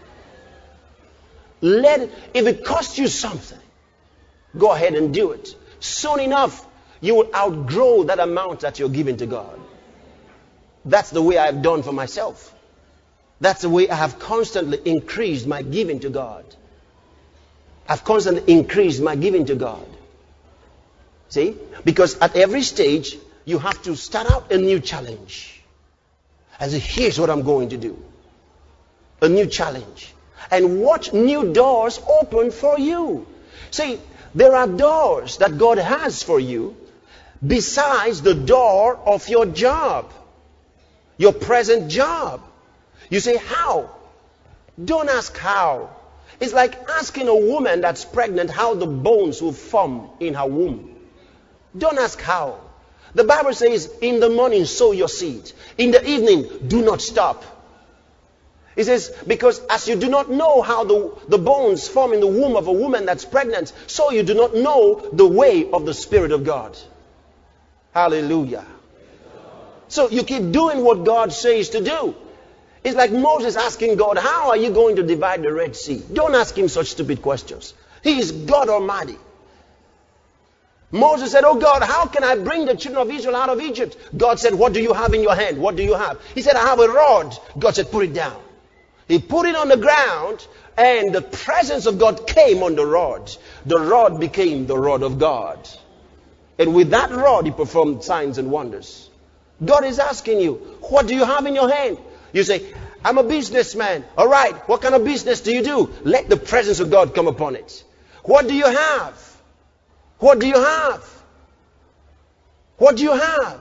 If it costs you something, go ahead and do it. Soon enough, you will outgrow that amount that you're giving to God. That's the way I've done for myself. That's the way I have constantly increased my giving to God. I've constantly increased my giving to God. See? Because at every stage, you have to start out a new challenge. And say, here's what I'm going to do. A new challenge. And watch new doors open for you. See, there are doors that God has for you besides the door of your job. Your present job. You say, how? Don't ask how. It's like asking a woman that's pregnant how the bones will form in her womb. Don't ask how. The Bible says, in the morning sow your seed. In the evening, do not stop. It says, because as you do not know how the bones form in the womb of a woman that's pregnant, so you do not know the way of the Spirit of God. Hallelujah. So you keep doing what God says to do. It's like Moses asking God, how are you going to divide the Red Sea? Don't ask him such stupid questions. He is God Almighty. Moses said, oh God, how can I bring the children of Israel out of Egypt? God said, what do you have in your hand? What do you have? He said, I have a rod. God said, put it down. He put it on the ground, and the presence of God came on the rod. The rod became the rod of God. And with that rod, he performed signs and wonders. God is asking you, what do you have in your hand? You say, I'm a businessman. All right, what kind of business do you do? Let the presence of God come upon it. What do you have? What do you have? What do you have?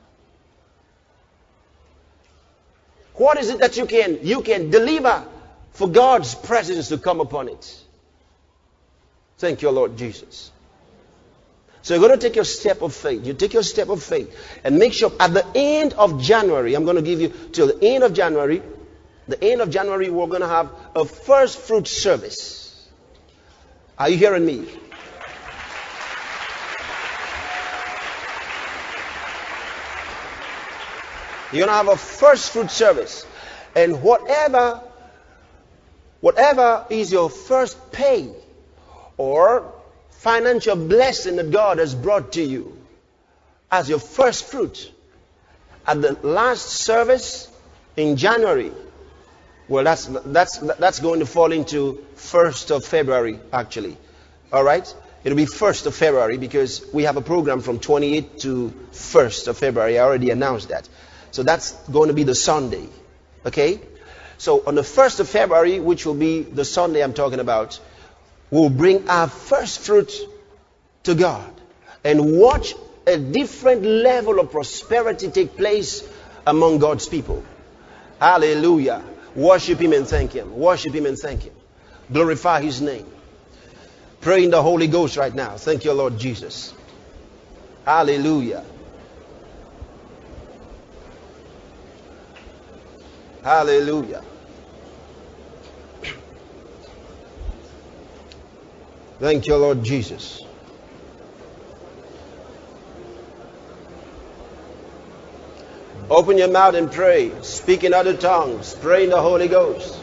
What is it that you can deliver for God's presence to come upon it? Thank you, Lord Jesus. So you're going to take your step of faith. You take your step of faith and make sure at the end of January, I'm going to give you till the end of January. The end of January, we're going to have a first fruit service. Are you hearing me? You're going to have a first fruit service. And whatever is your first pay or financial blessing that God has brought to you as your first fruit at the last service in January, well, that's going to fall into 1st of February, actually. All right? It'll be 1st of February because we have a program from 28th to 1st of February. I already announced that. So that's going to be the Sunday. Okay? So on the 1st of February, which will be the Sunday I'm talking about, we'll bring our first fruit to God and watch a different level of prosperity take place among God's people. Hallelujah. Worship Him and thank Him. Worship Him and thank Him. Glorify His name. Pray in the Holy Ghost right now. Thank you, Lord Jesus. Hallelujah. Hallelujah. Thank you, Lord Jesus. Open your mouth and pray. Speak in other tongues. Pray in the Holy Ghost.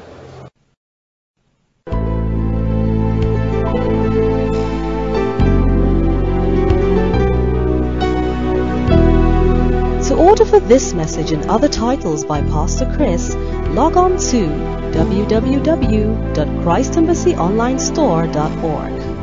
To order for this message and other titles by Pastor Chris, log on to www.christembasyonlinestore.org.